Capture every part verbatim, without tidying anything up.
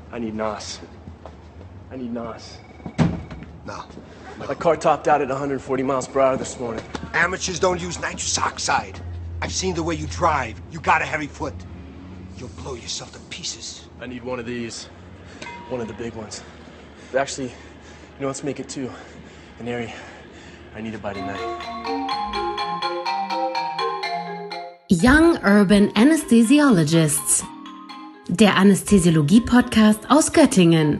I need N O S. I need N O S. No. My car topped out at one hundred forty miles per hour this morning. Amateurs don't use nitrous oxide. I've seen the way you drive. You got a heavy foot. You'll blow yourself to pieces. I need one of these. One of the big ones. But actually, you know, let's make it two. And Harry, I need it by tonight. Young Urban Anesthesiologists. Der Anästhesiologie-Podcast aus Göttingen.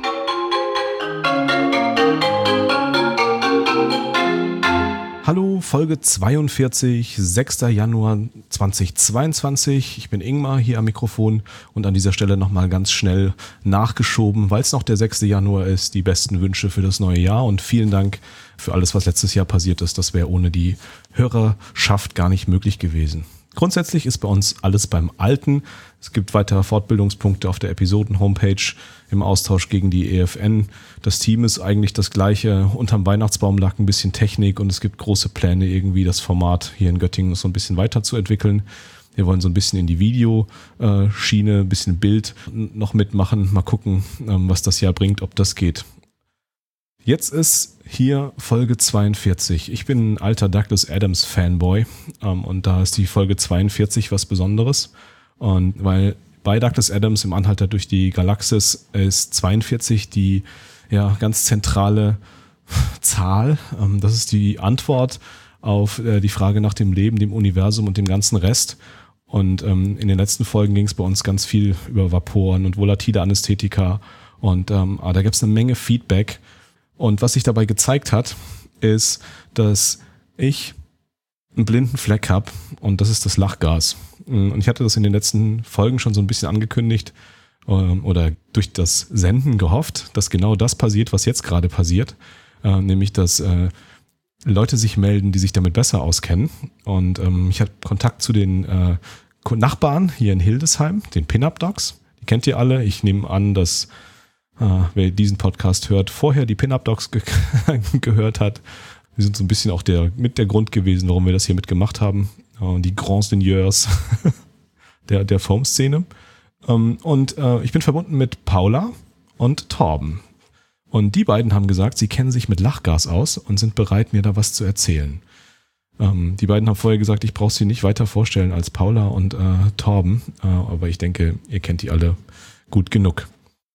Hallo, Folge zweiundvierzig, sechster Januar zweitausendzweiundzwanzig. Ich bin Ingmar hier am Mikrofon und an dieser Stelle nochmal ganz schnell nachgeschoben, weil es noch der sechster Januar ist, die besten Wünsche für das neue Jahr und vielen Dank für alles, was letztes Jahr passiert ist. Das wäre ohne die Hörerschaft gar nicht möglich gewesen. Grundsätzlich ist bei uns alles beim Alten. Es gibt weitere Fortbildungspunkte auf der Episoden-Homepage im Austausch gegen die E F N. Das Team ist eigentlich das gleiche. Unterm Weihnachtsbaum lag ein bisschen Technik und es gibt große Pläne, irgendwie das Format hier in Göttingen so ein bisschen weiterzuentwickeln. Wir wollen so ein bisschen in die Videoschiene, ein bisschen Bild noch mitmachen. Mal gucken, was das Jahr bringt, ob das geht. Jetzt ist hier Folge zweiundvierzig. Ich bin ein alter Douglas Adams Fanboy ähm, und da ist die Folge zweiundvierzig was Besonderes. Und weil bei Douglas Adams im Anhalter durch die Galaxis ist zweiundvierzig die ja, ganz zentrale Zahl. Ähm, das ist die Antwort auf äh, die Frage nach dem Leben, dem Universum und dem ganzen Rest. Und ähm, in den letzten Folgen ging es bei uns ganz viel über Vaporen und volatile Anästhetika. Und ähm, da gibt es eine Menge Feedback. Und was sich dabei gezeigt hat, ist, dass ich einen blinden Fleck habe und das ist das Lachgas. Und ich hatte das in den letzten Folgen schon so ein bisschen angekündigt ähm, oder durch das Senden gehofft, dass genau das passiert, was jetzt gerade passiert. Äh, nämlich, dass äh, Leute sich melden, die sich damit besser auskennen. Und ähm, ich hatte Kontakt zu den äh, Nachbarn hier in Hildesheim, den Pin-Up Dogs. Die kennt ihr alle. Ich nehme an, dass Uh, wer diesen Podcast hört, vorher die Pin-Up Dogs ge- gehört hat. Die sind so ein bisschen auch der, mit der Grund gewesen, warum wir das hier mitgemacht haben. Uh, die Grands Seigneurs der, der Foam-Szene. Um, und uh, ich bin verbunden mit Paula und Torben. Und die beiden haben gesagt, sie kennen sich mit Lachgas aus und sind bereit, mir da was zu erzählen. Um, die beiden haben vorher gesagt, ich brauche sie nicht weiter vorstellen als Paula und uh, Torben. Uh, aber ich denke, ihr kennt die alle gut genug.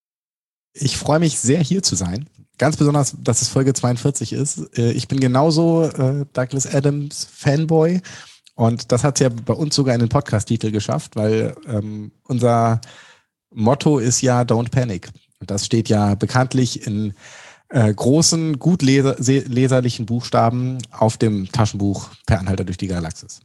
Ich freue mich sehr, hier zu sein. Ganz besonders, dass es Folge zweiundvierzig ist. Ich bin genauso äh, Douglas Adams Fanboy und das hat es ja bei uns sogar in den Podcast-Titel geschafft, weil ähm, unser Motto ist ja Don't Panic. Und das steht ja bekanntlich in äh, großen, gut leser- leserlichen Buchstaben auf dem Taschenbuch Per Anhalter durch die Galaxis.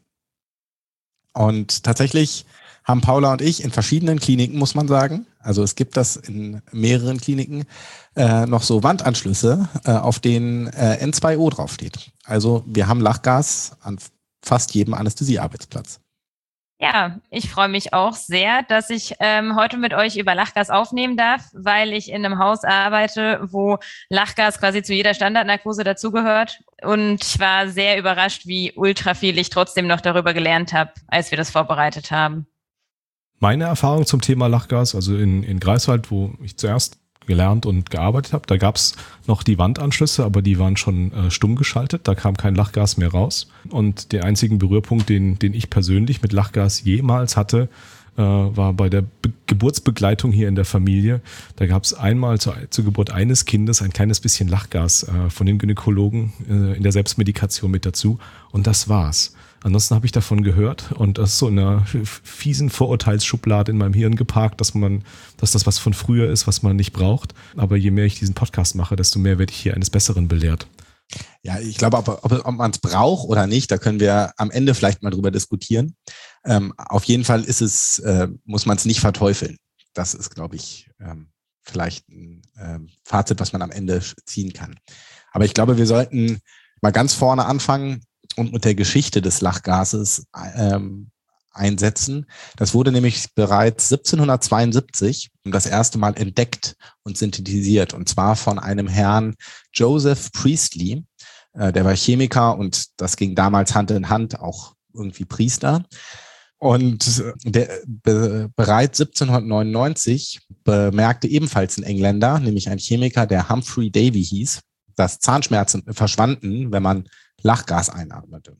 Und tatsächlich haben Paula und ich in verschiedenen Kliniken, muss man sagen, also es gibt das in mehreren Kliniken, äh, noch so Wandanschlüsse, äh, auf denen äh, N zwei O draufsteht. Also wir haben Lachgas an fast jedem Anästhesiearbeitsplatz. Ja, ich freue mich auch sehr, dass ich ähm, heute mit euch über Lachgas aufnehmen darf, weil ich in einem Haus arbeite, wo Lachgas quasi zu jeder Standardnarkose dazugehört. Und ich war sehr überrascht, wie ultra viel ich trotzdem noch darüber gelernt habe, als wir das vorbereitet haben. Meine Erfahrung zum Thema Lachgas, also in, in Greifswald, wo ich zuerst gelernt und gearbeitet habe, da gab es noch die Wandanschlüsse, aber die waren schon äh, stumm geschaltet, da kam kein Lachgas mehr raus. Und der einzige Berührpunkt, den, den ich persönlich mit Lachgas jemals hatte, äh, war bei der Be- Geburtsbegleitung hier in der Familie. Da gab es einmal zu, zur Geburt eines Kindes ein kleines bisschen Lachgas äh, von den Gynäkologen äh, in der Selbstmedikation mit dazu und das war's. Ansonsten habe ich davon gehört und das ist so in einer fiesen Vorurteilsschublade in meinem Hirn geparkt, dass man, dass das was von früher ist, was man nicht braucht. Aber je mehr ich diesen Podcast mache, desto mehr werde ich hier eines Besseren belehrt. Ja, ich glaube, ob, ob, ob man es braucht oder nicht, da können wir am Ende vielleicht mal drüber diskutieren. Ähm, auf jeden Fall ist es, äh, muss man es nicht verteufeln. Das ist, glaube ich, ähm, vielleicht ein äh, Fazit, was man am Ende ziehen kann. Aber ich glaube, wir sollten mal ganz vorne anfangen und mit der Geschichte des Lachgases ähm, einsetzen. Das wurde nämlich bereits siebzehnhundertzweiundsiebzig das erste Mal entdeckt und synthetisiert, und zwar von einem Herrn Joseph Priestley. Äh, der war Chemiker und das ging damals Hand in Hand, auch irgendwie Priester. Und der, be, bereits siebzehnhundertneunundneunzig bemerkte ebenfalls ein Engländer, nämlich ein Chemiker, der Humphrey Davy hieß, dass Zahnschmerzen verschwanden, wenn man Lachgas einatmete.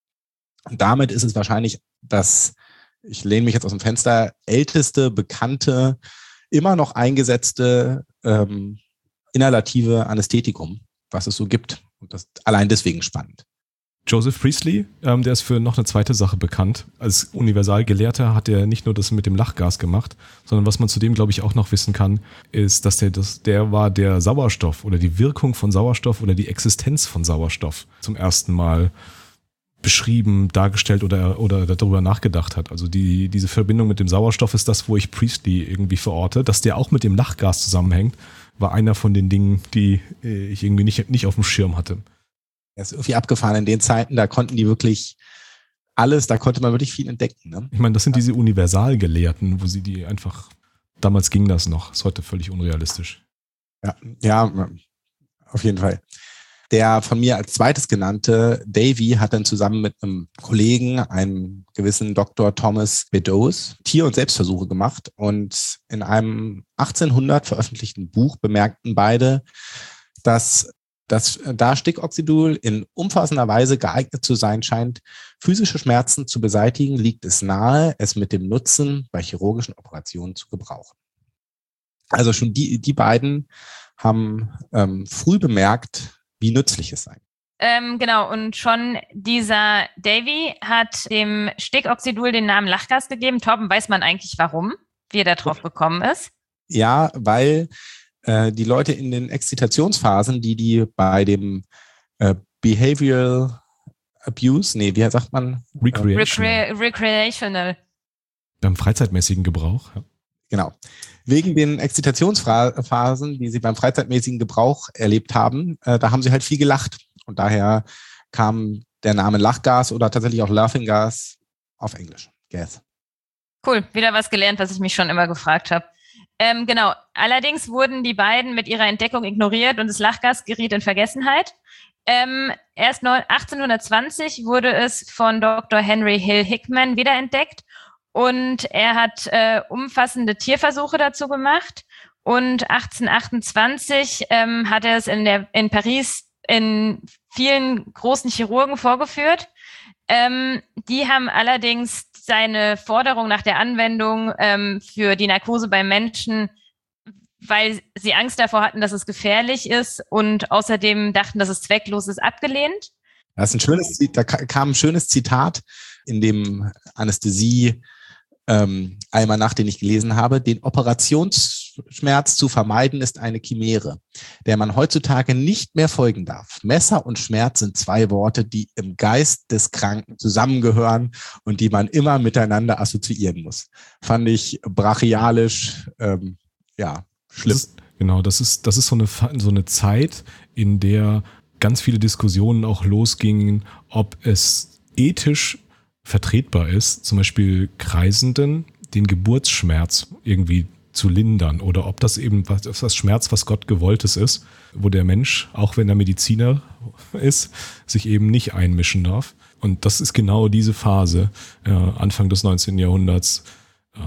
Und damit ist es wahrscheinlich das, ich lehne mich jetzt aus dem Fenster, älteste, bekannte, immer noch eingesetzte ähm, inhalative Anästhetikum, was es so gibt. Und das ist allein deswegen spannend. Joseph Priestley, ähm, der ist für noch eine zweite Sache bekannt. Als Universalgelehrter hat er nicht nur das mit dem Lachgas gemacht, sondern was man zudem, glaube ich, auch noch wissen kann, ist, dass der, das, der war der Sauerstoff oder die Wirkung von Sauerstoff oder die Existenz von Sauerstoff zum ersten Mal beschrieben, dargestellt oder, oder darüber nachgedacht hat. Also die, diese Verbindung mit dem Sauerstoff ist das, wo ich Priestley irgendwie verorte. Dass der auch mit dem Lachgas zusammenhängt, war einer von den Dingen, die ich irgendwie nicht, nicht auf dem Schirm hatte. Er ist irgendwie abgefahren in den Zeiten, da konnten die wirklich alles, da konnte man wirklich viel entdecken. Ne? Ich meine, das sind diese Universalgelehrten, wo sie die einfach, damals ging das noch, ist heute völlig unrealistisch. Ja, ja, auf jeden Fall. Der von mir als zweites genannte Davy hat dann zusammen mit einem Kollegen, einem gewissen Doktor Thomas Beddoes, Tier- und Selbstversuche gemacht und in einem achtzehnhundert veröffentlichten Buch bemerkten beide, dass dass da Stickoxidol in umfassender Weise geeignet zu sein scheint, physische Schmerzen zu beseitigen, liegt es nahe, es mit dem Nutzen bei chirurgischen Operationen zu gebrauchen. Also schon die, die beiden haben ähm, früh bemerkt, wie nützlich es sei. Ähm, genau, und schon dieser Davy hat dem Stickoxidol den Namen Lachgas gegeben. Torben, weiß man eigentlich warum, wie er da drauf gekommen ist? Ja, weil die Leute in den Exzitationsphasen, die die bei dem äh, Behavioral Abuse, nee, wie sagt man? Recreational. Recre- recreational. Beim freizeitmäßigen Gebrauch. Ja. Genau. Wegen den Exzitationsphasen, die sie beim freizeitmäßigen Gebrauch erlebt haben, äh, da haben sie halt viel gelacht. Und daher kam der Name Lachgas oder tatsächlich auch Laughing Gas auf Englisch. Gas. Cool, wieder was gelernt, was ich mich schon immer gefragt habe. Ähm, genau, allerdings wurden die beiden mit ihrer Entdeckung ignoriert und das Lachgas geriet in Vergessenheit. Ähm, erst achtzehnhundertzwanzig wurde es von Doktor Henry Hill Hickman wiederentdeckt und er hat äh, umfassende Tierversuche dazu gemacht und achtzehnhundertachtundzwanzig ähm, hat er es in, der, in Paris in vielen großen Chirurgen vorgeführt. Ähm, die haben allerdings seine Forderung nach der Anwendung ähm, für die Narkose bei Menschen, weil sie Angst davor hatten, dass es gefährlich ist und außerdem dachten, dass es zwecklos ist, abgelehnt. Das ist ein schönes, da kam ein schönes Zitat in dem Anästhesie ähm, Almanach, den ich gelesen habe. Den Operationsschmerz zu vermeiden ist eine Chimäre, der man heutzutage nicht mehr folgen darf. Messer und Schmerz sind zwei Worte, die im Geist des Kranken zusammengehören und die man immer miteinander assoziieren muss. Fand ich brachialisch, ähm, ja, schlimm. Das ist, genau, das ist, das ist so eine, so eine Zeit, in der ganz viele Diskussionen auch losgingen, ob es ethisch vertretbar ist, zum Beispiel Kreisenden den Geburtsschmerz irgendwie zu lindern oder ob das eben was, das Schmerz, was Gott gewolltes ist, wo der Mensch, auch wenn er Mediziner ist, sich eben nicht einmischen darf. Und das ist genau diese Phase, äh, Anfang des neunzehnten Jahrhunderts, äh,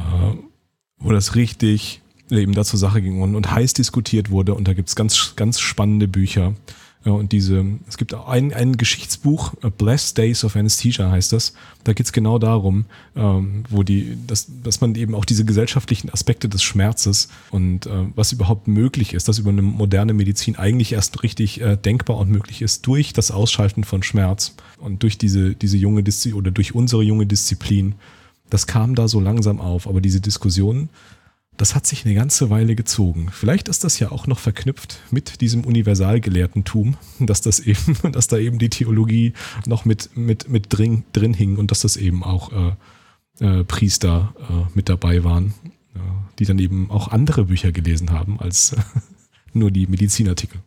wo das richtig eben da zur Sache ging und, und heiß diskutiert wurde. Und da gibt es ganz, ganz spannende Bücher. Ja, und diese, es gibt auch ein, ein Geschichtsbuch, Blessed Days of Anesthesia heißt das. Da geht es genau darum, ähm, wo die, dass, dass man eben auch diese gesellschaftlichen Aspekte des Schmerzes und äh, was überhaupt möglich ist, dass über eine moderne Medizin eigentlich erst richtig äh, denkbar und möglich ist durch das Ausschalten von Schmerz und durch diese, diese junge Disziplin oder durch unsere junge Disziplin. Das kam da so langsam auf, aber diese Diskussionen, das hat sich eine ganze Weile gezogen. Vielleicht ist das ja auch noch verknüpft mit diesem Universalgelehrtentum, dass das eben, dass da eben die Theologie noch mit, mit, mit drin, drin hing und dass das eben auch äh, äh, Priester äh, mit dabei waren, äh, die dann eben auch andere Bücher gelesen haben als äh, nur die Medizinartikel.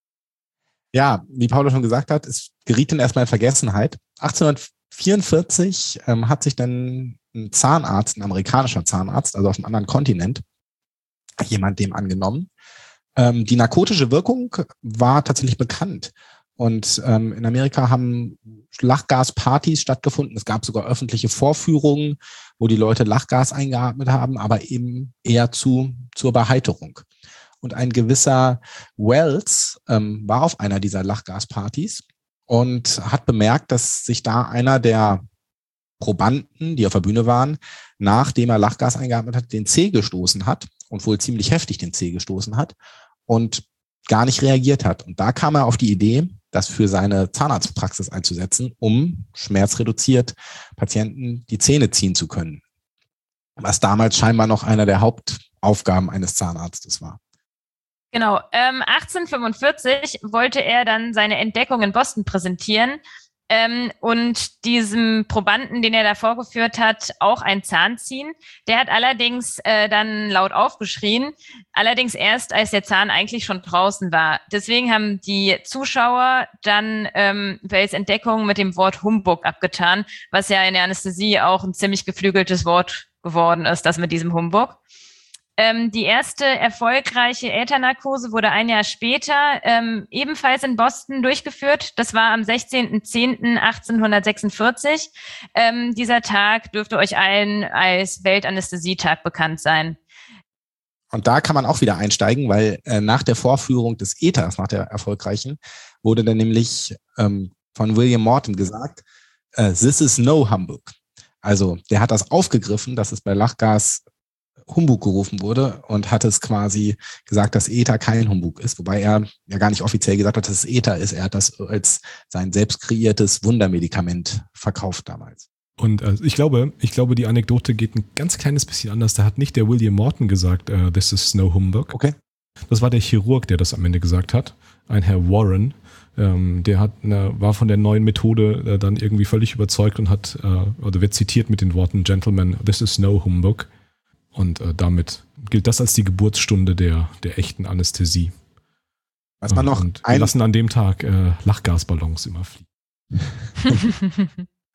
Ja, wie Paulo schon gesagt hat, es geriet dann erstmal in Vergessenheit. achtzehnhundertvierundvierzig ähm, hat sich dann ein Zahnarzt, ein amerikanischer Zahnarzt, also auf einem anderen Kontinent, jemand dem angenommen. Ähm, die narkotische Wirkung war tatsächlich bekannt Und ähm, in Amerika haben Lachgaspartys stattgefunden. Es gab sogar öffentliche Vorführungen, wo die Leute Lachgas eingeatmet haben, aber eben eher zu, zur Beheiterung. Und ein gewisser Wells ähm, war auf einer dieser Lachgaspartys und hat bemerkt, dass sich da einer der Probanden, die auf der Bühne waren, nachdem er Lachgas eingeatmet hat, den Zeh gestoßen hat und wohl ziemlich heftig den Zeh gestoßen hat und gar nicht reagiert hat. Und da kam er auf die Idee, das für seine Zahnarztpraxis einzusetzen, um schmerzreduziert Patienten die Zähne ziehen zu können. Was damals scheinbar noch einer der Hauptaufgaben eines Zahnarztes war. Genau, ähm, achtzehnhundertfünfundvierzig wollte er dann seine Entdeckung in Boston präsentieren ähm, und diesem Probanden, den er da vorgeführt hat, auch einen Zahn ziehen. Der hat allerdings äh, dann laut aufgeschrien, allerdings erst, als der Zahn eigentlich schon draußen war. Deswegen haben die Zuschauer dann ähm, Wells Entdeckung mit dem Wort Humbug abgetan, was ja in der Anästhesie auch ein ziemlich geflügeltes Wort geworden ist, das mit diesem Humbug. Ähm, die erste erfolgreiche Äthernarkose wurde ein Jahr später ähm, ebenfalls in Boston durchgeführt. Das war am sechzehnten zehnten achtzehnhundertsechsundvierzig. Ähm, dieser Tag dürfte euch allen als Weltanästhesietag bekannt sein. Und da kann man auch wieder einsteigen, weil äh, nach der Vorführung des Ethers, nach der erfolgreichen, wurde dann nämlich ähm, von William Morton gesagt, äh, this is no humbug. Also der hat das aufgegriffen, dass es bei Lachgas Humbug gerufen wurde und hat es quasi gesagt, dass Ether kein Humbug ist, wobei er ja gar nicht offiziell gesagt hat, dass es Ether ist. Er hat das als sein selbst kreiertes Wundermedikament verkauft damals. Und äh, ich glaube, ich glaube, die Anekdote geht ein ganz kleines bisschen anders. Da hat nicht der William Morton gesagt, uh, this is no humbug. Okay. Das war der Chirurg, der das am Ende gesagt hat. Ein Herr Warren. Ähm, der hat, äh, war von der neuen Methode äh, dann irgendwie völlig überzeugt und hat, äh, oder wird zitiert mit den Worten, Gentlemen, this is no humbug. Und äh, damit gilt das als die Geburtsstunde der, der echten Anästhesie. Was man noch und wir lassen an dem Tag äh, Lachgasballons immer fliegen.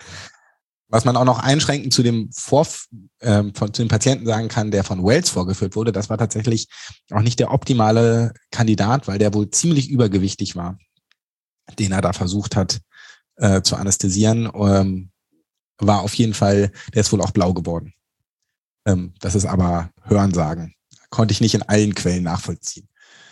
Was man auch noch einschränkend zu dem Vorf- äh, von, zu dem Patienten sagen kann, der von Wells vorgeführt wurde, das war tatsächlich auch nicht der optimale Kandidat, weil der wohl ziemlich übergewichtig war, den er da versucht hat äh, zu anästhesieren. Ähm, war auf jeden Fall, der ist wohl auch blau geworden. Ähm, das ist aber Hörensagen. Konnte ich nicht in allen Quellen nachvollziehen.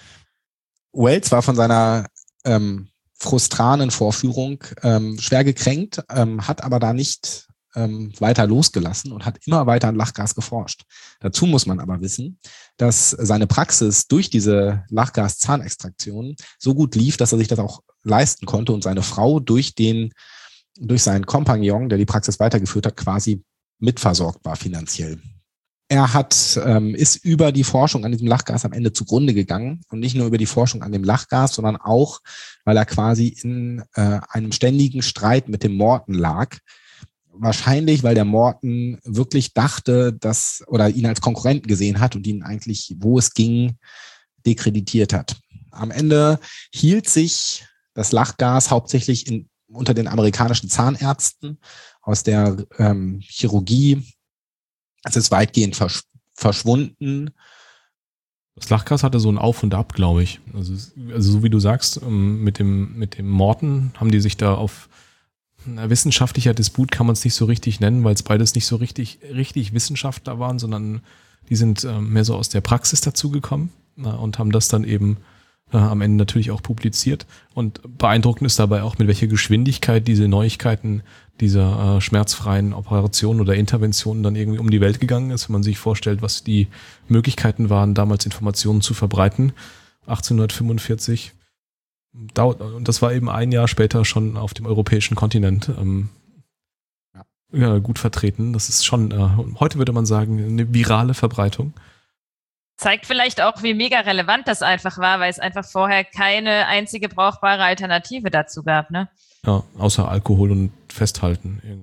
Wells war von seiner ähm, frustranen Vorführung ähm, schwer gekränkt, ähm, hat aber da nicht ähm, weiter losgelassen und hat immer weiter an Lachgas geforscht. Dazu muss man aber wissen, dass seine Praxis durch diese Lachgas-Zahnextraktion so gut lief, dass er sich das auch leisten konnte und seine Frau durch den, durch seinen Kompagnon, der die Praxis weitergeführt hat, quasi mitversorgt war finanziell. Er hat, ähm, ist über die Forschung an diesem Lachgas am Ende zugrunde gegangen und nicht nur über die Forschung an dem Lachgas, sondern auch, weil er quasi in äh, einem ständigen Streit mit dem Morton lag. Wahrscheinlich, weil der Morton wirklich dachte, dass, oder ihn als Konkurrenten gesehen hat und ihn eigentlich, wo es ging, dekreditiert hat. Am Ende hielt sich das Lachgas hauptsächlich in, unter den amerikanischen Zahnärzten aus der ähm, Chirurgie. Es ist weitgehend versch- verschwunden. Das Lachgas hatte so ein Auf und Ab, glaube ich. Also, also so wie du sagst, mit dem, mit dem Morton haben die sich da auf na, wissenschaftlicher Disput kann man es nicht so richtig nennen, weil es beides nicht so richtig, richtig Wissenschaftler waren, sondern die sind äh, mehr so aus der Praxis dazugekommen äh, und haben das dann eben äh, am Ende natürlich auch publiziert. Und beeindruckend ist dabei auch, mit welcher Geschwindigkeit diese Neuigkeiten dieser äh, schmerzfreien Operationen oder Interventionen dann irgendwie um die Welt gegangen ist, wenn man sich vorstellt, was die Möglichkeiten waren, damals Informationen zu verbreiten. achtzehnhundertfünfundvierzig dauert, und das war eben ein Jahr später schon auf dem europäischen Kontinent ähm, ja. Ja, gut vertreten. Das ist schon, äh, heute würde man sagen, eine virale Verbreitung. Zeigt vielleicht auch, wie mega relevant das einfach war, weil es einfach vorher keine einzige brauchbare Alternative dazu gab, ne? Ja, außer Alkohol und Festhalten.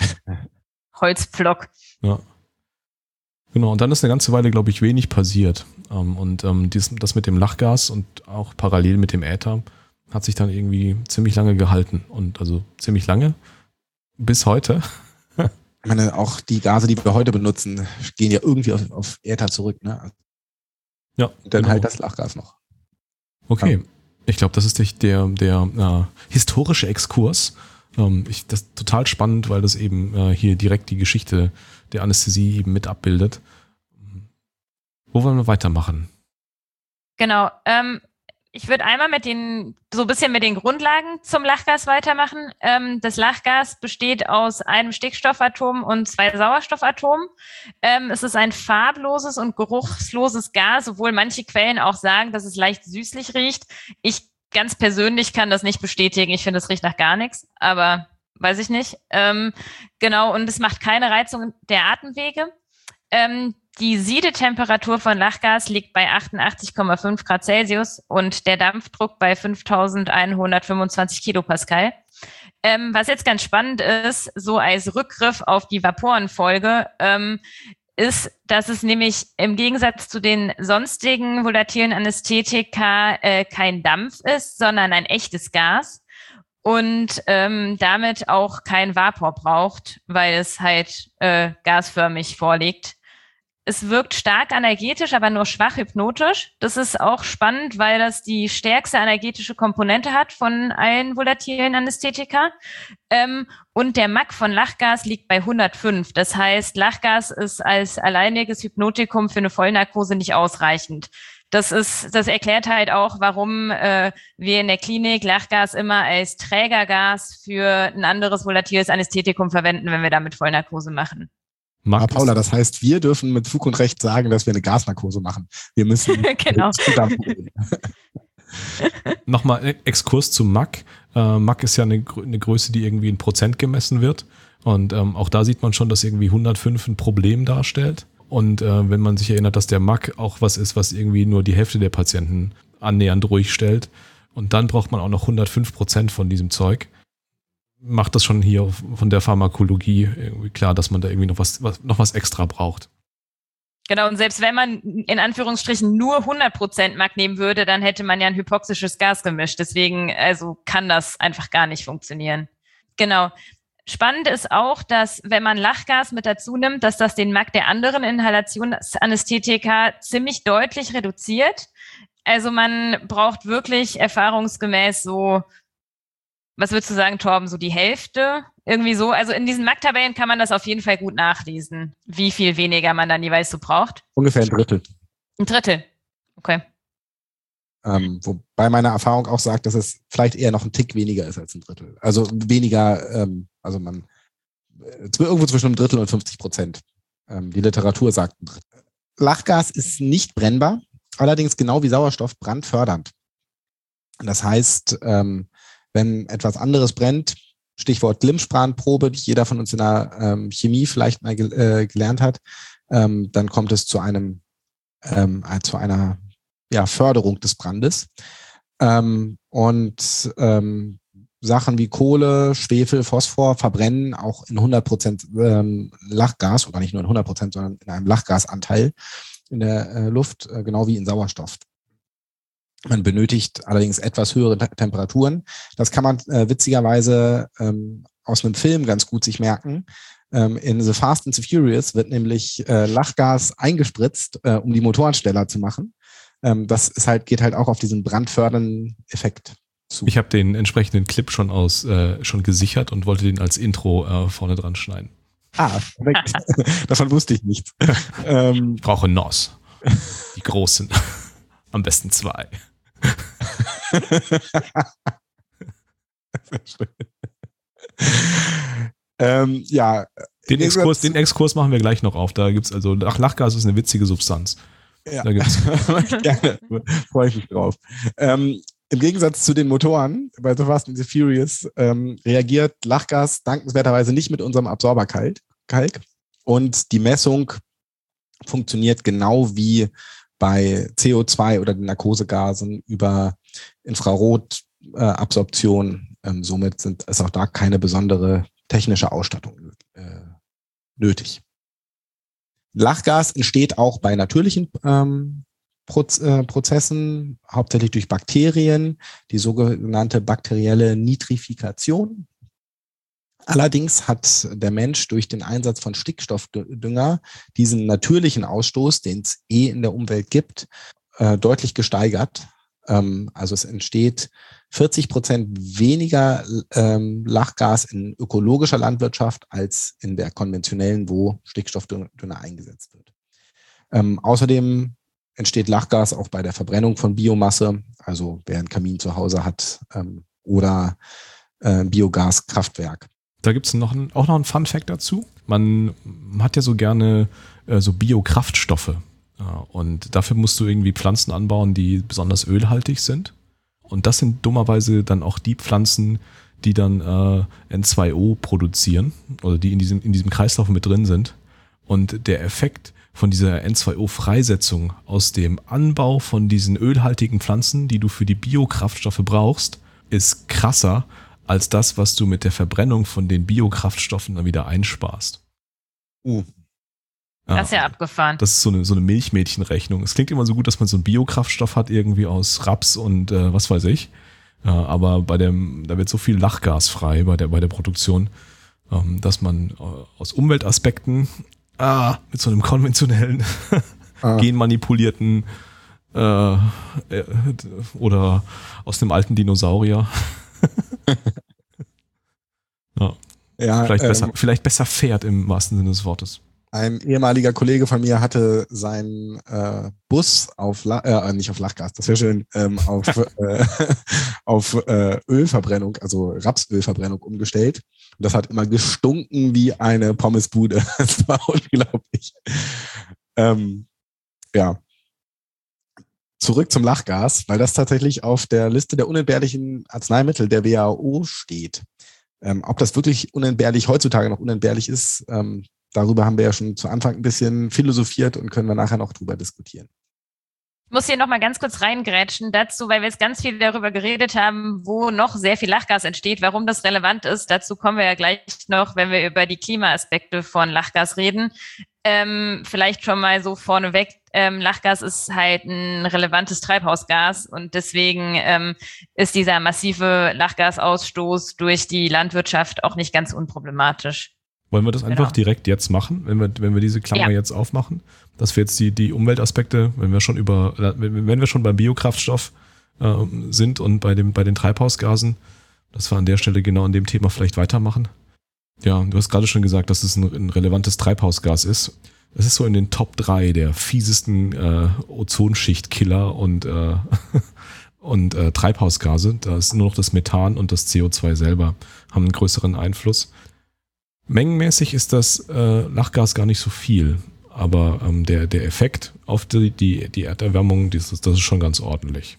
Holzpflock. Ja. Genau, und dann ist eine ganze Weile, glaube ich, wenig passiert. Ähm, und ähm, dies, das mit dem Lachgas und auch parallel mit dem Äther hat sich dann irgendwie ziemlich lange gehalten. Und also ziemlich lange bis heute. Ich meine, auch die Gase, die wir heute benutzen, gehen ja irgendwie auf, auf Äther zurück, ne? Ja. Und dann genau. halt das Lachgas noch. Okay. Ich glaube, das ist der, der, der äh, historische Exkurs. Ähm, ich, das ist total spannend, weil das eben äh, hier direkt die Geschichte der Anästhesie eben mit abbildet. Wo wollen wir weitermachen? Genau. Ähm, ich würde einmal mit den, so ein bisschen mit den Grundlagen zum Lachgas weitermachen. Ähm, das Lachgas besteht aus einem Stickstoffatom und zwei Sauerstoffatomen. Ähm, es ist ein farbloses und geruchsloses Gas, obwohl manche Quellen auch sagen, dass es leicht süßlich riecht. Ich ganz persönlich kann das nicht bestätigen. Ich finde, es riecht nach gar nichts, aber weiß ich nicht. Ähm, genau, und es macht keine Reizung der Atemwege. Ähm, die Siedetemperatur von Lachgas liegt bei achtundachtzig Komma fünf Grad Celsius und der Dampfdruck bei fünftausendeinhundertfünfundzwanzig Kilopascal. Ähm, was jetzt ganz spannend ist, so als Rückgriff auf die Vaporenfolge, ähm, ist, dass es nämlich im Gegensatz zu den sonstigen volatilen Anästhetika äh, kein Dampf ist, sondern ein echtes Gas und ähm, damit auch kein Vapor braucht, weil es halt äh, gasförmig vorliegt. Es wirkt stark analgetisch, aber nur schwach hypnotisch. Das ist auch spannend, weil das die stärkste analgetische Komponente hat von allen volatilen Anästhetika. Ähm, und der M A C von Lachgas liegt bei hundertfünf. Das heißt, Lachgas ist als alleiniges Hypnotikum für eine Vollnarkose nicht ausreichend. Das ist, das erklärt halt auch, warum äh, wir in der Klinik Lachgas immer als Trägergas für ein anderes volatiles Anästhetikum verwenden, wenn wir damit Vollnarkose machen. Aber Paula, das heißt, wir dürfen mit Fug und Recht sagen, dass wir eine Gasnarkose machen. Wir müssen genau. Nochmal Exkurs zu M A C. Äh, M A C ist ja eine, eine Größe, die irgendwie in Prozent gemessen wird. Und ähm, auch da sieht man schon, dass irgendwie hundertfünf ein Problem darstellt. Und äh, wenn man sich erinnert, dass der M A C auch was ist, was irgendwie nur die Hälfte der Patienten annähernd ruhig stellt. Und dann braucht man auch noch hundertfünf Prozent von diesem Zeug. Macht das schon hier von der Pharmakologie irgendwie klar, dass man da irgendwie noch was, was, noch was extra braucht. Genau, und selbst wenn man in Anführungsstrichen nur hundert Prozent M A C nehmen würde, dann hätte man ja ein hypoxisches Gas gemischt. Deswegen, also kann das einfach gar nicht funktionieren. Genau. Spannend ist auch, dass wenn man Lachgas mit dazu nimmt, dass das den M A C der anderen Inhalationsanästhetika ziemlich deutlich reduziert. Also man braucht wirklich erfahrungsgemäß so, was würdest du sagen, Torben, so die Hälfte? Irgendwie so. Also in diesen M A C-Tabellen kann man das auf jeden Fall gut nachlesen, wie viel weniger man dann jeweils so braucht. Ungefähr ein Drittel. Ein Drittel. Okay. Ähm, wobei meine Erfahrung auch sagt, dass es vielleicht eher noch ein Tick weniger ist als ein Drittel. Also weniger, ähm, also man äh, irgendwo zwischen einem Drittel und fünfzig Prozent. Ähm, die Literatur sagt ein Drittel. Lachgas ist nicht brennbar, allerdings genau wie Sauerstoff brandfördernd. Das heißt, ähm, wenn etwas anderes brennt, Stichwort Glimmspanprobe, die jeder von uns in der ähm, Chemie vielleicht mal ge- äh, gelernt hat, ähm, dann kommt es zu einem ähm, zu einer ja, Förderung des Brandes. Ähm, und ähm, Sachen wie Kohle, Schwefel, Phosphor verbrennen auch in hundert Prozent ähm, Lachgas, oder nicht nur in hundert Prozent, sondern in einem Lachgasanteil in der äh, Luft, äh, genau wie in Sauerstoff. Man benötigt allerdings etwas höhere Te- Temperaturen. Das kann man äh, witzigerweise ähm, aus einem Film ganz gut sich merken. Ähm, in The Fast and the Furious wird nämlich äh, Lachgas eingespritzt, äh, um die Motoren schneller zu machen. Ähm, das ist halt, geht halt auch auf diesen brandfördernden Effekt zu. Ich habe den entsprechenden Clip schon aus äh, schon gesichert und wollte den als Intro äh, vorne dran schneiden. Ah, perfekt. Davon wusste ich nichts. ähm, Ich brauche N O S. Die großen. Am besten zwei. ähm, ja. Den Exkurs, den Exkurs machen wir gleich noch auf. Da gibt's also Lach- Lachgas ist eine witzige Substanz. Ja. Da gibt's Gerne, freue ich mich drauf. Ähm, Im Gegensatz zu den Motoren bei The Fast and the Furious ähm, reagiert Lachgas dankenswerterweise nicht mit unserem Absorberkalk. Kalk. Und die Messung funktioniert genau wie bei C O zwei oder den Narkosegasen über Infrarotabsorption. Ähm, somit sind, ist auch da keine besondere technische Ausstattung äh, nötig. Lachgas entsteht auch bei natürlichen ähm, Proz- äh, Prozessen, hauptsächlich durch Bakterien, die sogenannte bakterielle Nitrifikation. Allerdings hat der Mensch durch den Einsatz von Stickstoffdünger diesen natürlichen Ausstoß, den es eh in der Umwelt gibt, äh, deutlich gesteigert. Ähm, also es entsteht vierzig Prozent weniger ähm, Lachgas in ökologischer Landwirtschaft als in der konventionellen, wo Stickstoffdünger eingesetzt wird. Ähm, außerdem entsteht Lachgas auch bei der Verbrennung von Biomasse, also wer einen Kamin zu Hause hat ähm, oder äh, Biogaskraftwerk. Da gibt es noch ein, auch noch einen Fun-Fact dazu. Man hat ja so gerne äh, so Biokraftstoffe. Ja, und dafür musst du irgendwie Pflanzen anbauen, die besonders ölhaltig sind. Und das sind dummerweise dann auch die Pflanzen, die dann äh, N zwei O produzieren oder die in diesem, in diesem Kreislauf mit drin sind. Und der Effekt von dieser N zwei O-Freisetzung aus dem Anbau von diesen ölhaltigen Pflanzen, die du für die Biokraftstoffe brauchst, ist krasser als das, was du mit der Verbrennung von den Biokraftstoffen dann wieder einsparst. Uh. Ja, das ist ja abgefahren. Das ist so eine, so eine Milchmädchenrechnung. Es klingt immer so gut, dass man so einen Biokraftstoff hat, irgendwie aus Raps und äh, was weiß ich. Ja, aber bei dem, da wird so viel Lachgas frei bei der, bei der Produktion, ähm, dass man äh, aus Umweltaspekten ah, mit so einem konventionellen, ah. genmanipulierten äh, äh, oder aus dem alten Dinosaurier ja. Ja, vielleicht, ähm, besser, vielleicht besser fährt im wahrsten Sinne des Wortes. Ein ehemaliger Kollege von mir hatte seinen äh, Bus auf, La- äh, nicht auf Lachgas, das wäre schön, ähm, auf, äh, auf äh, Ölverbrennung, also Rapsölverbrennung umgestellt. Und das hat immer gestunken wie eine Pommesbude. Das war unglaublich. Ähm, ja. Zurück zum Lachgas, weil das tatsächlich auf der Liste der unentbehrlichen Arzneimittel der W H O steht. Ähm, ob das wirklich unentbehrlich, heutzutage noch unentbehrlich ist, ähm, darüber haben wir ja schon zu Anfang ein bisschen philosophiert und können wir nachher noch drüber diskutieren. Ich muss hier nochmal ganz kurz reingrätschen dazu, weil wir jetzt ganz viel darüber geredet haben, wo noch sehr viel Lachgas entsteht, warum das relevant ist. Dazu kommen wir ja gleich noch, wenn wir über die Klimaaspekte von Lachgas reden. Ähm, vielleicht schon mal so vorneweg, ähm, Lachgas ist halt ein relevantes Treibhausgas und deswegen ähm, ist dieser massive Lachgasausstoß durch die Landwirtschaft auch nicht ganz unproblematisch. Wollen wir das einfach genau. direkt jetzt machen, wenn wir, wenn wir diese Klammer ja. jetzt aufmachen? Dass wir jetzt die, die Umweltaspekte, wenn wir schon über, wenn wir schon beim Biokraftstoff äh, sind und bei dem, bei den Treibhausgasen, dass wir an der Stelle genau an dem Thema vielleicht weitermachen. Ja, du hast gerade schon gesagt, dass es ein, ein relevantes Treibhausgas ist. Es ist so in den Top drei der fiesesten äh, Ozonschichtkiller und, äh, und äh, Treibhausgase. Da ist nur noch das Methan und das C O zwei selber haben einen größeren Einfluss. Mengenmäßig ist das äh, Lachgas gar nicht so viel, aber ähm, der, der Effekt auf die, die, die Erderwärmung, das ist, das ist schon ganz ordentlich.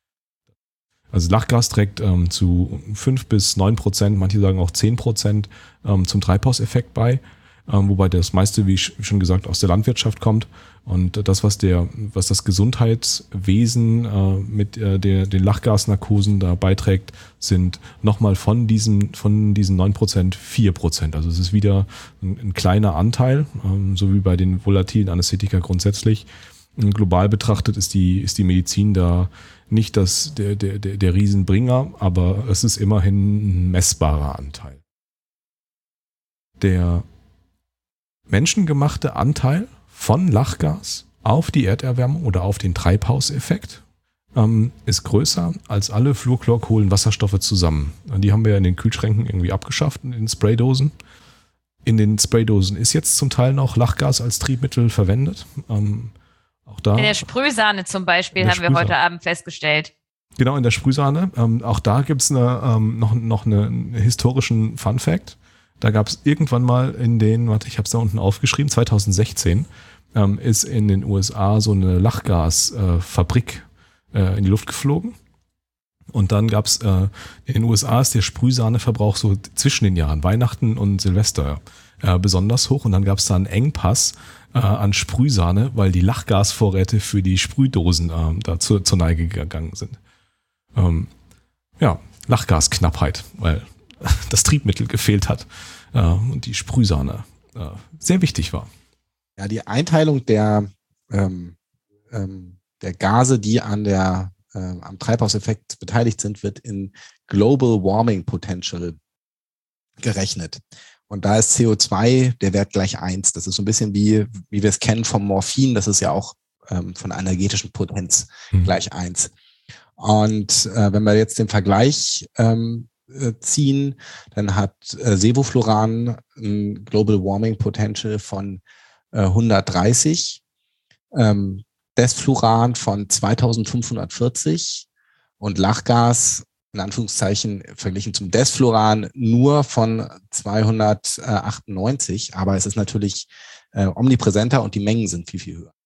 Also Lachgas trägt ähm, zu fünf bis neun Prozent, manche sagen auch zehn Prozent ähm, zum Treibhauseffekt bei, ähm, wobei das meiste, wie schon gesagt, aus der Landwirtschaft kommt. Und das, was der, was das Gesundheitswesen äh, mit äh, der, den Lachgasnarkosen da beiträgt, sind nochmal von diesen, von diesen neun Prozent vier Prozent. Also es ist wieder ein, ein kleiner Anteil, ähm, so wie bei den volatilen Anästhetika grundsätzlich. Und global betrachtet ist die, ist die Medizin da nicht das, der, der, der, der Riesenbringer, aber es ist immerhin ein messbarer Anteil. Der menschengemachte Anteil von Lachgas auf die Erderwärmung oder auf den Treibhauseffekt ähm, ist größer als alle Fluorchlorkohlenwasserstoffe zusammen. Die haben wir ja in den Kühlschränken irgendwie abgeschafft, in den Spraydosen. In den Spraydosen ist jetzt zum Teil noch Lachgas als Triebmittel verwendet. Ähm, auch da, in der Sprühsahne zum Beispiel haben wir heute Abend festgestellt. Genau, in der Sprühsahne. Ähm, auch da gibt es ähm, noch, noch eine, einen historischen Fun-Fact. Da gab es irgendwann mal in den, warte, ich habe es da unten aufgeschrieben, zwanzig sechzehn, ähm, ist in den U S A so eine Lachgasfabrik äh, äh, in die Luft geflogen. Und dann gab es, äh, in den U S A ist der Sprühsahneverbrauch so zwischen den Jahren, Weihnachten und Silvester, äh, besonders hoch. Und dann gab es da einen Engpass äh, an Sprühsahne, weil die Lachgasvorräte für die Sprühdosen äh, da zu, zur Neige gegangen sind. Ähm, ja, Lachgasknappheit, weil das Triebmittel gefehlt hat äh, und die Sprühsahne äh, sehr wichtig war. Ja, die Einteilung der, ähm, ähm, der Gase, die an der, äh, am Treibhauseffekt beteiligt sind, wird in Global Warming Potential gerechnet. Und da ist C O zwei der Wert gleich eins. Das ist so ein bisschen wie, wie wir es kennen vom Morphin. Das ist ja auch ähm, von einer energetischen Potenz hm. gleich eins. Und äh, wenn wir jetzt den Vergleich ähm, äh, ziehen, dann hat äh, Sevofluran ein Global Warming Potential von äh, hundertdreißig, ähm, Desfluran von zweitausendfünfhundertvierzig und Lachgas in Anführungszeichen verglichen zum Desfluran nur von zweihundertachtundneunzig, aber es ist natürlich äh, omnipräsenter und die Mengen sind viel, viel höher.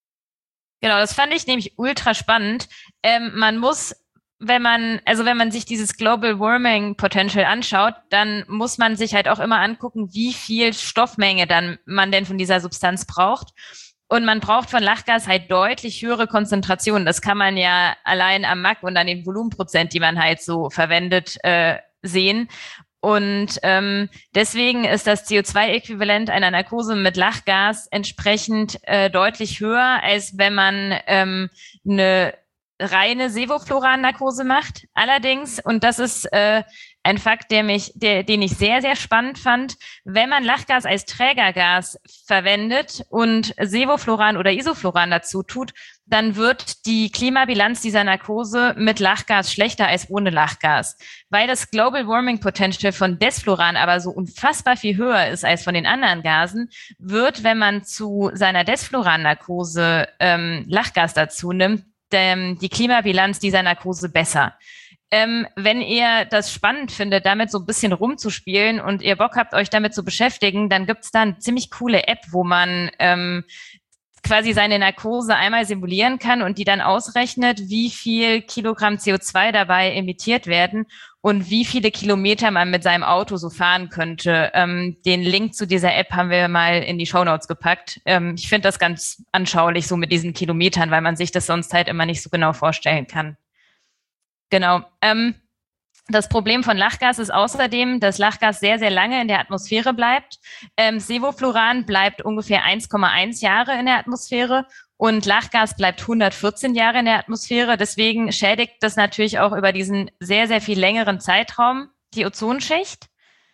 Genau, das fand ich nämlich ultra spannend. Ähm, man muss, wenn man, also wenn man sich dieses Global Warming Potential anschaut, dann muss man sich halt auch immer angucken, wie viel Stoffmenge dann man denn von dieser Substanz braucht. Und man braucht von Lachgas halt deutlich höhere Konzentrationen. Das kann man ja allein am M A C und an den Volumenprozent, die man halt so verwendet, äh, sehen. Und ähm, deswegen ist das C O zwei Äquivalent einer Narkose mit Lachgas entsprechend äh, deutlich höher, als wenn man ähm, eine reine Sevofluran-Narkose macht. Allerdings, und das ist äh, ein Fakt, der mich, der, den ich sehr, sehr spannend fand, wenn man Lachgas als Trägergas verwendet und Sevofluran oder Isofluran dazu tut, dann wird die Klimabilanz dieser Narkose mit Lachgas schlechter als ohne Lachgas. Weil das Global Warming Potential von Desfluran aber so unfassbar viel höher ist als von den anderen Gasen, wird, wenn man zu seiner Desfluran-Narkose ähm, Lachgas dazu nimmt, ähm, die Klimabilanz dieser Narkose besser. Ähm, wenn ihr das spannend findet, damit so ein bisschen rumzuspielen und ihr Bock habt, euch damit zu beschäftigen, dann gibt's da eine ziemlich coole App, wo man ähm, quasi seine Narkose einmal simulieren kann und die dann ausrechnet, wie viel Kilogramm C O zwei dabei emittiert werden und wie viele Kilometer man mit seinem Auto so fahren könnte. Ähm, den Link zu dieser App haben wir mal in die Shownotes gepackt. Ähm, ich finde das ganz anschaulich so mit diesen Kilometern, weil man sich das sonst halt immer nicht so genau vorstellen kann. Genau. Ähm, das Problem von Lachgas ist außerdem, dass Lachgas sehr, sehr lange in der Atmosphäre bleibt. Ähm, Sevofluran bleibt ungefähr eins Komma eins Jahre in der Atmosphäre und Lachgas bleibt hundertvierzehn Jahre in der Atmosphäre. Deswegen schädigt das natürlich auch über diesen sehr, sehr viel längeren Zeitraum die Ozonschicht.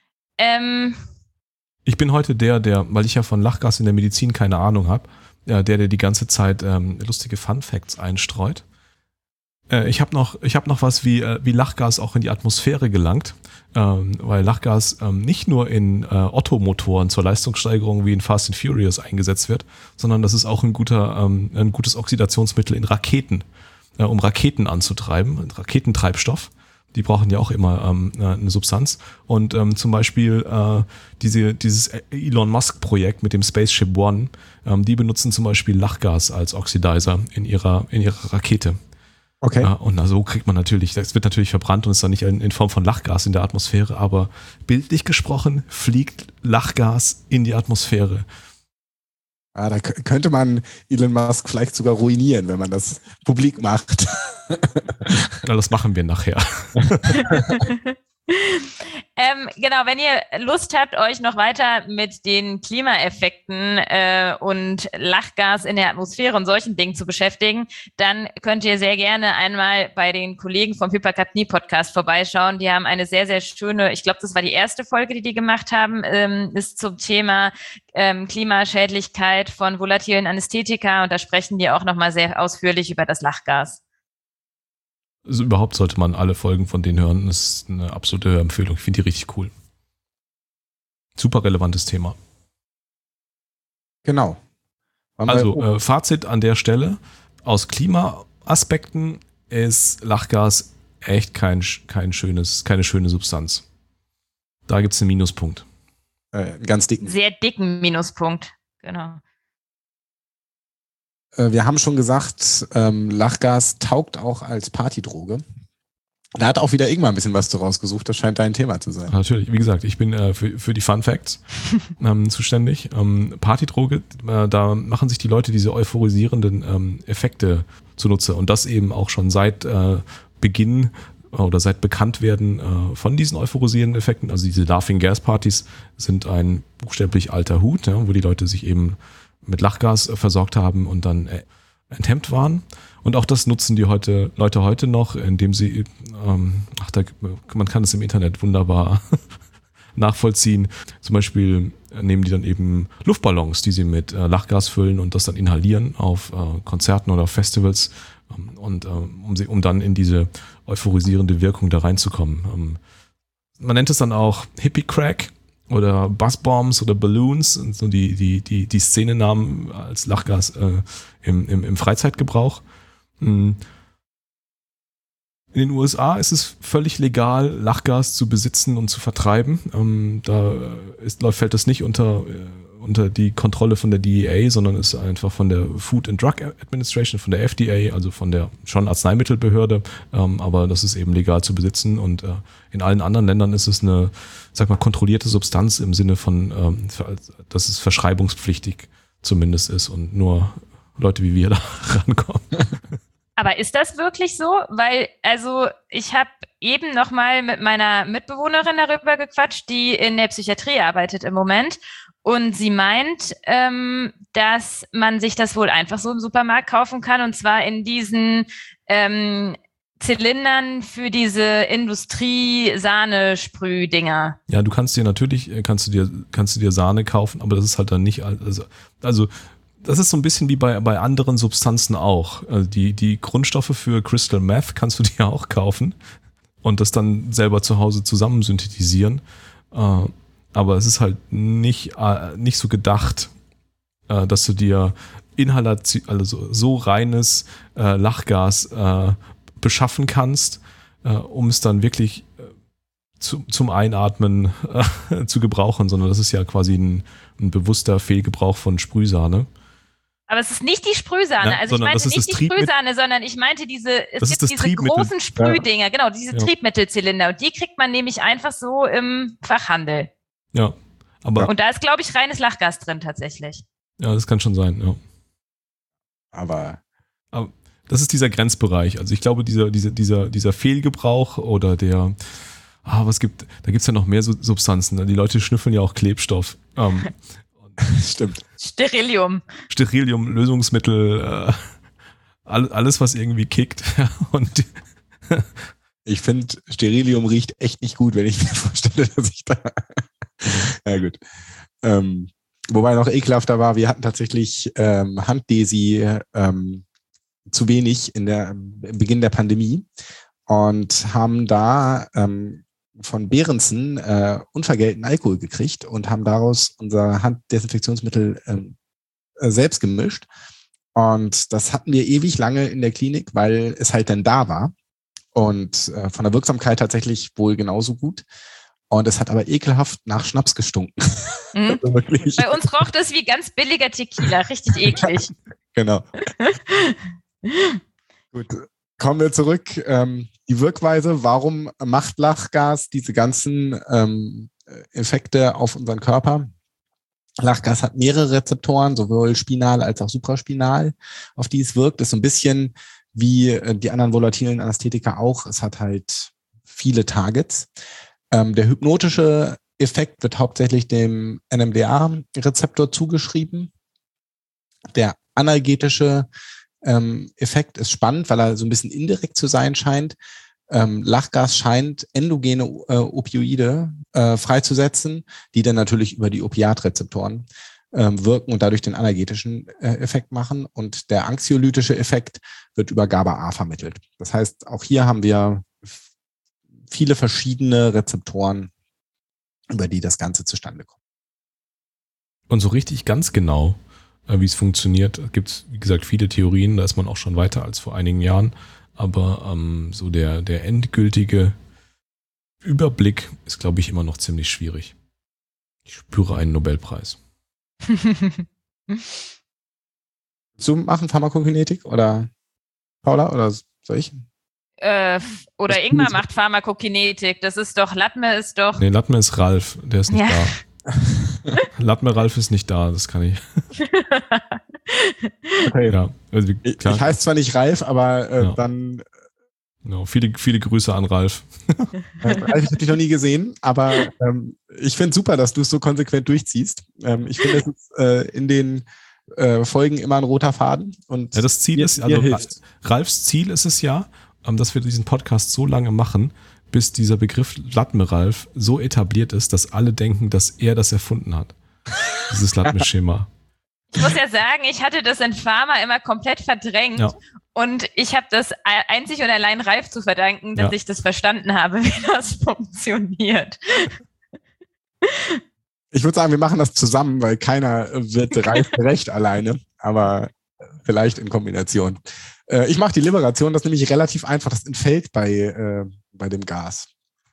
Ähm, ich bin heute der, der, weil ich ja von Lachgas in der Medizin keine Ahnung habe, ja, der, der die ganze Zeit ähm, lustige Fun-Facts einstreut. Ich habe noch, ich hab noch was, wie, wie Lachgas auch in die Atmosphäre gelangt, ähm, weil Lachgas ähm, nicht nur in äh, Ottomotoren zur Leistungssteigerung wie in Fast and Furious eingesetzt wird, sondern das ist auch ein guter, ähm, ein gutes Oxidationsmittel in Raketen, äh, um Raketen anzutreiben, Raketentreibstoff. Die brauchen ja auch immer ähm, eine Substanz. Und ähm, zum Beispiel äh, diese, dieses Elon Musk-Projekt mit dem Spaceship One, ähm, die benutzen zum Beispiel Lachgas als Oxidizer in ihrer, in ihrer Rakete. Okay. Ja, und so kriegt man natürlich, das wird natürlich verbrannt und ist dann nicht in, in Form von Lachgas in der Atmosphäre, aber bildlich gesprochen fliegt Lachgas in die Atmosphäre. Ah, da k- könnte man Elon Musk vielleicht sogar ruinieren, wenn man das publik macht. Na, das machen wir nachher. Ähm, genau, wenn ihr Lust habt, euch noch weiter mit den Klimaeffekten äh, und Lachgas in der Atmosphäre und solchen Dingen zu beschäftigen, dann könnt ihr sehr gerne einmal bei den Kollegen vom Hypercapnie-Podcast vorbeischauen. Die haben eine sehr, sehr schöne, ich glaube, das war die erste Folge, die die gemacht haben, ähm, ist zum Thema ähm, Klimaschädlichkeit von volatilen Anästhetika und da sprechen die auch nochmal sehr ausführlich über das Lachgas. Also überhaupt sollte man alle Folgen von denen hören. Das ist eine absolute Hörempfehlung. Ich finde die richtig cool. Super relevantes Thema. Genau. Waren Also wir- äh, Fazit an der Stelle. Aus Klimaaspekten ist Lachgas echt kein, kein schönes, keine schöne Substanz. Da gibt es einen Minuspunkt. äh, ganz dicken. Sehr dicken Minuspunkt, genau. Äh, wir haben schon gesagt, ähm, Lachgas taugt auch als Partydroge. Da hat auch wieder Ingmar ein bisschen was zu rausgesucht. Das scheint dein Thema zu sein. Natürlich, wie gesagt, ich bin äh, für, für die Fun Facts ähm, zuständig. Ähm, Partydroge, äh, da machen sich die Leute diese euphorisierenden ähm, Effekte zunutze und das eben auch schon seit äh, Beginn oder seit Bekanntwerden äh, von diesen euphorisierenden Effekten. Also diese Laughing Gas Partys sind ein buchstäblich alter Hut, ja, wo die Leute sich eben mit Lachgas äh, versorgt haben und dann äh, enthemmt waren. Und auch das nutzen die heute, Leute heute noch, indem sie, ähm, ach, da, man kann es im Internet wunderbar nachvollziehen. Zum Beispiel nehmen die dann eben Luftballons, die sie mit äh, Lachgas füllen und das dann inhalieren auf äh, Konzerten oder auf Festivals ähm, und äh, um, sie, um dann in diese euphorisierende Wirkung da reinzukommen. Ähm, man nennt es dann auch Hippie-Crack oder Buzzbombs oder Balloons, so die, die, die, die Szenenamen als Lachgas äh, im, im, im Freizeitgebrauch. In den U S A ist es völlig legal, Lachgas zu besitzen und zu vertreiben. Ähm, da ist, fällt das nicht unter, äh, unter die Kontrolle von der D E A, sondern ist einfach von der Food and Drug Administration, von der F D A, also von der schon Arzneimittelbehörde. Ähm, aber das ist eben legal zu besitzen. Und äh, in allen anderen Ländern ist es eine, sag mal, kontrollierte Substanz im Sinne von, ähm, dass es verschreibungspflichtig zumindest ist und nur Leute wie wir da rankommen. Aber ist das wirklich so? Weil, also ich habe eben noch mal mit meiner Mitbewohnerin darüber gequatscht, die in der Psychiatrie arbeitet im Moment. Und sie meint, ähm, dass man sich das wohl einfach so im Supermarkt kaufen kann. Und zwar in diesen ähm, Zylindern für diese Industrie-Sahne-Sprüh-Dinger. Ja, du kannst dir natürlich, kannst du dir, kannst du dir Sahne kaufen, aber das ist halt dann nicht, also, also das ist so ein bisschen wie bei, bei anderen Substanzen auch. Also die, die Grundstoffe für Crystal Meth kannst du dir auch kaufen und das dann selber zu Hause zusammen synthetisieren. Äh, aber es ist halt nicht, äh, nicht so gedacht, äh, dass du dir Inhalation, also so reines äh, Lachgas äh, beschaffen kannst, äh, um es dann wirklich äh, zu, zum Einatmen äh, zu gebrauchen, sondern das ist ja quasi ein, ein bewusster Fehlgebrauch von Sprühsahne. Aber es ist nicht die Sprühsahne. Ja, also ich meinte nicht die Triebmittel- Sprühsahne, sondern ich meinte diese, es Das gibt ist das diese Triebmittel. großen Sprühdinger, genau, diese Ja. Triebmittelzylinder. Und die kriegt man nämlich einfach so im Fachhandel. Ja, aber Und da ist, glaube ich, reines Lachgas drin tatsächlich. ja, das kann schon sein, ja. Aber Aber das ist dieser Grenzbereich. Also ich glaube, dieser, dieser, dieser, dieser Fehlgebrauch oder der, ah, was gibt, da gibt es ja noch mehr so Substanzen. Die Leute schnüffeln ja auch Klebstoff. Ähm, stimmt. Sterilium. Sterilium, Lösungsmittel, äh, all, alles, was irgendwie kickt. Und Ich finde, Sterilium riecht echt nicht gut, wenn ich mir vorstelle, dass ich da. Ja, gut. Ähm, wobei noch ekelhafter war, wir hatten tatsächlich ähm, Handdesi ähm, zu wenig in der, im Beginn der Pandemie und haben da ähm, von Behrensen äh, unvergelten Alkohol gekriegt und haben daraus unser Handdesinfektionsmittel ähm, äh, selbst gemischt. Und das hatten wir ewig lange in der Klinik, weil es halt dann da war. Und äh, von der Wirksamkeit tatsächlich wohl genauso gut. Und es hat aber ekelhaft nach Schnaps gestunken. Mhm. Also wirklich. Bei uns roch das wie ganz billiger Tequila, richtig eklig. Genau. Gut, kommen wir zurück. Ähm, die Wirkweise, warum macht Lachgas diese ganzen ähm, Effekte auf unseren Körper? Lachgas hat mehrere Rezeptoren, sowohl spinal als auch supraspinal, auf die es wirkt. Das ist so ein bisschen wie die anderen volatilen Anästhetika auch. Es hat halt viele Targets. Ähm, der hypnotische Effekt wird hauptsächlich dem N M D A-Rezeptor zugeschrieben. Der analgetische ähm, Effekt ist spannend, weil er so ein bisschen indirekt zu sein scheint. Ähm, Lachgas scheint endogene äh, Opioide äh, freizusetzen, die dann natürlich über die Opiatrezeptoren ähm, wirken und dadurch den analgetischen äh, Effekt machen. Und der anxiolytische Effekt wird über GABA A vermittelt. Das heißt, auch hier haben wir f- viele verschiedene Rezeptoren, über die das Ganze zustande kommt. Und so richtig ganz genau, äh, wie es funktioniert, gibt es, wie gesagt, viele Theorien. Da ist man auch schon weiter als vor einigen Jahren. Aber ähm, so der, der endgültige Überblick ist, glaube ich, immer noch ziemlich schwierig. Ich spüre einen Nobelpreis. So machen Pharmakokinetik oder Paula oder soll ich? äh, oder Das Ingmar tun sie- macht Pharmakokinetik. Das ist doch, Latme ist doch. Nee, Latme ist Ralf, der ist nicht Ja. da. Latme Ralf ist nicht da, das kann ich. Okay. Ja, also, wie- Ich, klar, ich heiße zwar nicht Ralf, aber äh, Ja. dann genau, viele, viele Grüße an Ralf. äh, Ralf habe ich noch nie gesehen, aber ähm, ich finde super, dass du es so konsequent durchziehst. Ähm, ich finde, es ist äh, in den äh, Folgen immer ein roter Faden. Und Ja, das Ziel mir- ist, mir also hilft. Ralfs Ziel ist es ja, ähm, dass wir diesen Podcast so lange machen, bis dieser Begriff Latme Ralf so etabliert ist, dass alle denken, dass er das erfunden hat. dieses Latmisch-Schema. Ich muss ja sagen, ich hatte das in Pharma immer komplett verdrängt. Ja. Und ich habe das einzig und allein Ralf zu verdanken, dass ja. ich das verstanden habe, wie das funktioniert. Ich würde sagen, wir machen das zusammen, weil keiner wird Ralf gerecht alleine, aber vielleicht in Kombination. Äh, ich mache die Liberation, das ist nämlich relativ einfach, das entfällt bei, äh, bei dem Gas.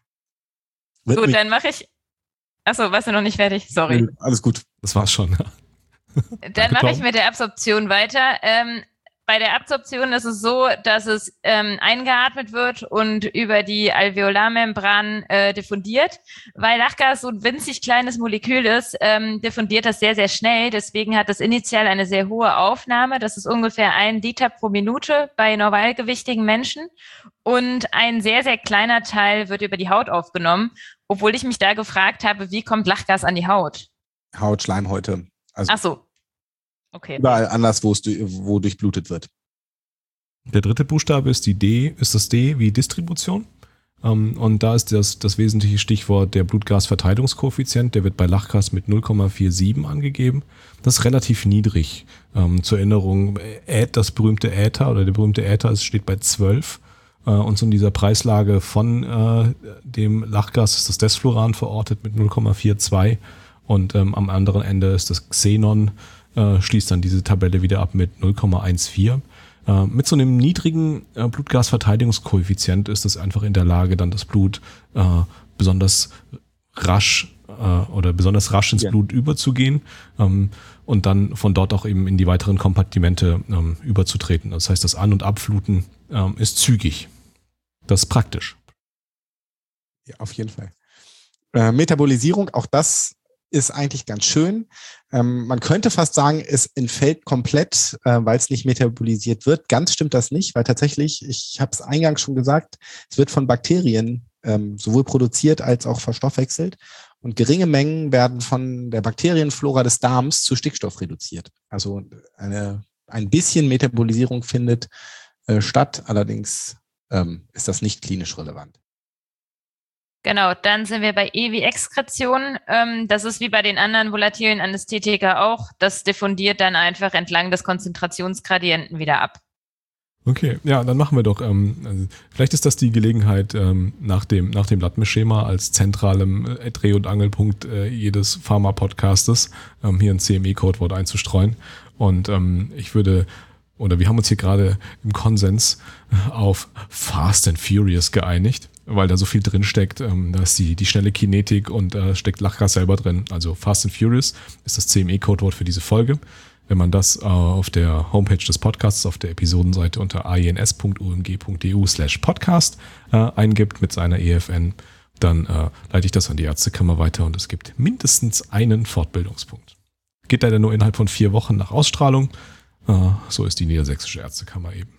Wird gut, dann mache ich... Achso, warst du noch nicht fertig? Sorry. Alles gut. Das war's schon. Dann mache ich mit der Absorption weiter. Ähm, bei der Absorption ist es so, dass es ähm, eingeatmet wird und über die Alveolarmembran äh, diffundiert. Weil Lachgas so ein winzig kleines Molekül ist, ähm, diffundiert das sehr, sehr schnell. Deswegen hat das initial eine sehr hohe Aufnahme. Das ist ungefähr ein Liter pro Minute bei normalgewichtigen Menschen. Und ein sehr, sehr kleiner Teil wird über die Haut aufgenommen. Obwohl ich mich da gefragt habe, wie kommt Lachgas an die Haut? Haut, Schleimhäute. Also ach so. Okay. Überall anders, wo es wo durchblutet wird. Der dritte Buchstabe ist die D, ist das D wie Distribution. Um, und da ist das, das wesentliche Stichwort der Blutgasverteilungskoeffizient. Der wird bei Lachgas mit null Komma siebenundvierzig angegeben. Das ist relativ niedrig. Um, zur Erinnerung, das berühmte Äther oder der berühmte Äther steht bei zwölf. Uh, und so in dieser Preislage von uh, dem Lachgas ist das Desfluran verortet mit null Komma zweiundvierzig. Und um, am anderen Ende ist das Xenon, uh, schließt dann diese Tabelle wieder ab mit null Komma vierzehn. Uh, mit so einem niedrigen uh, Blutgasverteidigungskoeffizient ist es einfach in der Lage, dann das Blut uh, besonders rasch uh, oder besonders rasch ins ja. Blut überzugehen um, und dann von dort auch eben in die weiteren Kompartimente um, überzutreten. Das heißt, das An- und Abfluten um, ist zügig. Das ist praktisch. Ja, auf jeden Fall. Äh, Metabolisierung, auch das ist eigentlich ganz schön. Ähm, man könnte fast sagen, es entfällt komplett, äh, weil es nicht metabolisiert wird. Ganz stimmt das nicht, weil tatsächlich, ich habe es eingangs schon gesagt, es wird von Bakterien ähm, sowohl produziert als auch verstoffwechselt. Und geringe Mengen werden von der Bakterienflora des Darms zu Stickstoff reduziert. Also eine, ein bisschen Metabolisierung findet äh, statt, allerdings ähm, ist das nicht klinisch relevant. Genau, dann sind wir bei E wie Exkretion. Ähm, das ist wie bei den anderen volatilen Anästhetika auch. Das diffundiert dann einfach entlang des Konzentrationsgradienten wieder ab. Okay, ja, dann machen wir doch. Ähm, also vielleicht ist das die Gelegenheit, ähm, nach dem, nach dem Latmisch-Schema als zentralem äh, Dreh- und Angelpunkt äh, jedes Pharma-Podcastes ähm, hier ein C M E-Codewort einzustreuen. Und ähm, ich würde, oder wir haben uns hier gerade im Konsens auf Fast and Furious geeinigt, weil da so viel drin steckt. Ähm, da ist die, die schnelle Kinetik und da äh, steckt Lachgas selber drin. Also Fast and Furious ist das C M E-Codewort für diese Folge. Wenn man das äh, auf der Homepage des Podcasts, auf der Episodenseite unter ains punkt u m g punkt e u slash podcast äh, eingibt mit seiner E F N, dann äh, leite ich das an die Ärztekammer weiter und es gibt mindestens einen Fortbildungspunkt. Geht leider nur innerhalb von vier Wochen nach Ausstrahlung. Äh, so ist die Niedersächsische Ärztekammer eben.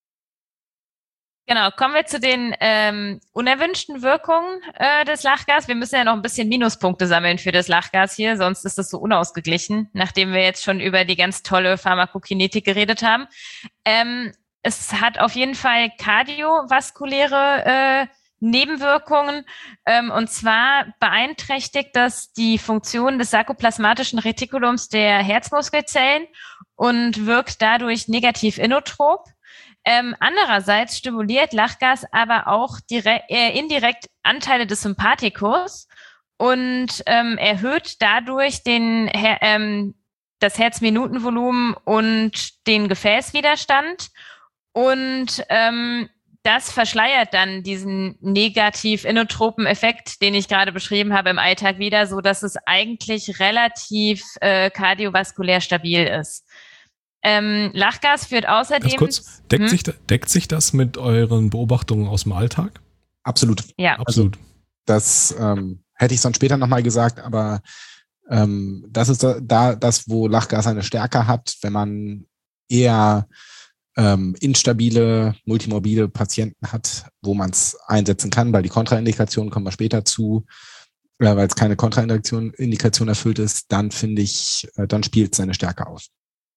Genau, kommen wir zu den ähm, unerwünschten Wirkungen äh, des Lachgas. Wir müssen ja noch ein bisschen Minuspunkte sammeln für das Lachgas hier, sonst ist das so unausgeglichen, nachdem wir jetzt schon über die ganz tolle Pharmakokinetik geredet haben. Ähm, es hat auf jeden Fall kardiovaskuläre äh, Nebenwirkungen, ähm, und zwar beeinträchtigt das die Funktion des sarkoplasmatischen Retikulums der Herzmuskelzellen und wirkt dadurch negativ inotrop. Ähm, andererseits stimuliert Lachgas aber auch direkt, äh, indirekt Anteile des Sympathikus und ähm, erhöht dadurch den, Her- ähm, das Herzminutenvolumen und den Gefäßwiderstand. Und ähm, das verschleiert dann diesen negativ inotropen Effekt, den ich gerade beschrieben habe, im Alltag wieder, so dass es eigentlich relativ äh, kardiovaskulär stabil ist. Ähm, Lachgas führt außerdem... Ganz kurz, deckt, hm? sich, deckt sich das mit euren Beobachtungen aus dem Alltag? Absolut. Ja. Absolut. Also, das ähm, hätte ich sonst später nochmal gesagt, aber ähm, das ist da, da das, wo Lachgas eine Stärke hat, wenn man eher ähm, instabile, multimorbide Patienten hat, wo man es einsetzen kann, weil die Kontraindikationen kommen wir später zu, äh, weil es keine Kontraindikation Indikation erfüllt ist, dann finde ich, äh, dann spielt es seine Stärke aus.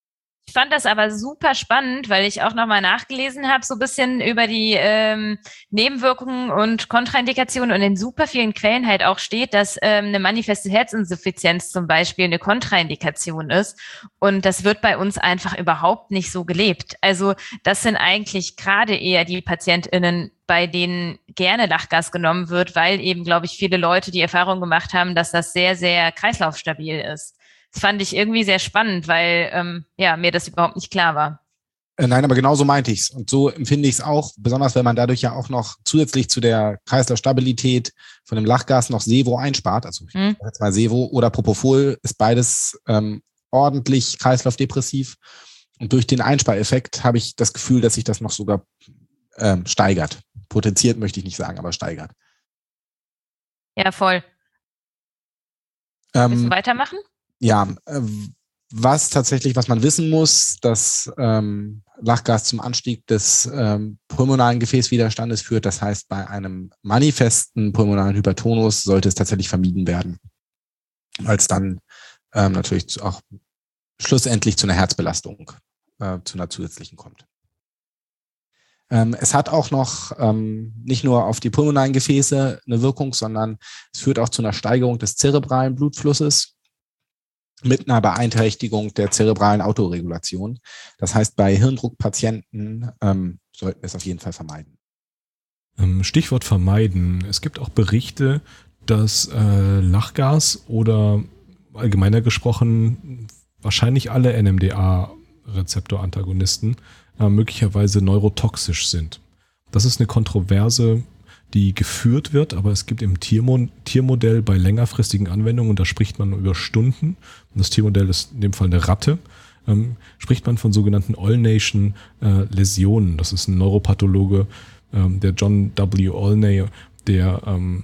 Ich fand das aber super spannend, weil ich auch nochmal nachgelesen habe, so ein bisschen über die ähm, Nebenwirkungen und Kontraindikationen und in super vielen Quellen halt auch steht, dass ähm, eine manifeste Herzinsuffizienz zum Beispiel eine Kontraindikation ist. Und das wird bei uns einfach überhaupt nicht so gelebt. Also das sind eigentlich gerade eher die PatientInnen, bei denen gerne Lachgas genommen wird, weil eben, glaube ich, viele Leute die Erfahrung gemacht haben, dass das sehr, sehr kreislaufstabil ist. Das fand ich irgendwie sehr spannend, weil ähm, ja mir das überhaupt nicht klar war. Äh, nein, aber genau so meinte ich es. Und so empfinde ich es auch, besonders wenn man dadurch ja auch noch zusätzlich zu der Kreislaufstabilität von dem Lachgas noch Sevo einspart. Also ich Hm. sag jetzt mal Sevo oder Propofol ist beides ähm, ordentlich kreislaufdepressiv. Und durch den Einspareffekt habe ich das Gefühl, dass sich das noch sogar ähm, steigert. Potenziert möchte ich nicht sagen, aber steigert. Ja, voll. Willst du Ähm, weitermachen? Ja, äh, was tatsächlich, was man wissen muss, dass ähm, Lachgas zum Anstieg des ähm, pulmonalen Gefäßwiderstandes führt. Das heißt, bei einem manifesten pulmonalen Hypertonus sollte es tatsächlich vermieden werden, weil es dann ähm, natürlich zu, auch schlussendlich zu einer Herzbelastung, äh, zu einer zusätzlichen kommt. Ähm, es hat auch noch ähm, nicht nur auf die pulmonalen Gefäße eine Wirkung, sondern es führt auch zu einer Steigerung des zerebralen Blutflusses mit einer Beeinträchtigung der zerebralen Autoregulation. Das heißt, bei Hirndruckpatienten ähm, sollten wir es auf jeden Fall vermeiden. Stichwort vermeiden. Es gibt auch Berichte, dass äh, Lachgas oder allgemeiner gesprochen wahrscheinlich alle N M D A-Rezeptorantagonisten äh, möglicherweise neurotoxisch sind. Das ist eine Kontroverse, die geführt wird, aber es gibt im Tiermo- Tiermodell bei längerfristigen Anwendungen, und da spricht man über Stunden, und das Tiermodell ist in dem Fall eine Ratte, ähm, spricht man von sogenannten Olneyschen-Läsionen. Äh, das ist ein Neuropathologe, ähm, der John W. Olney, der ähm,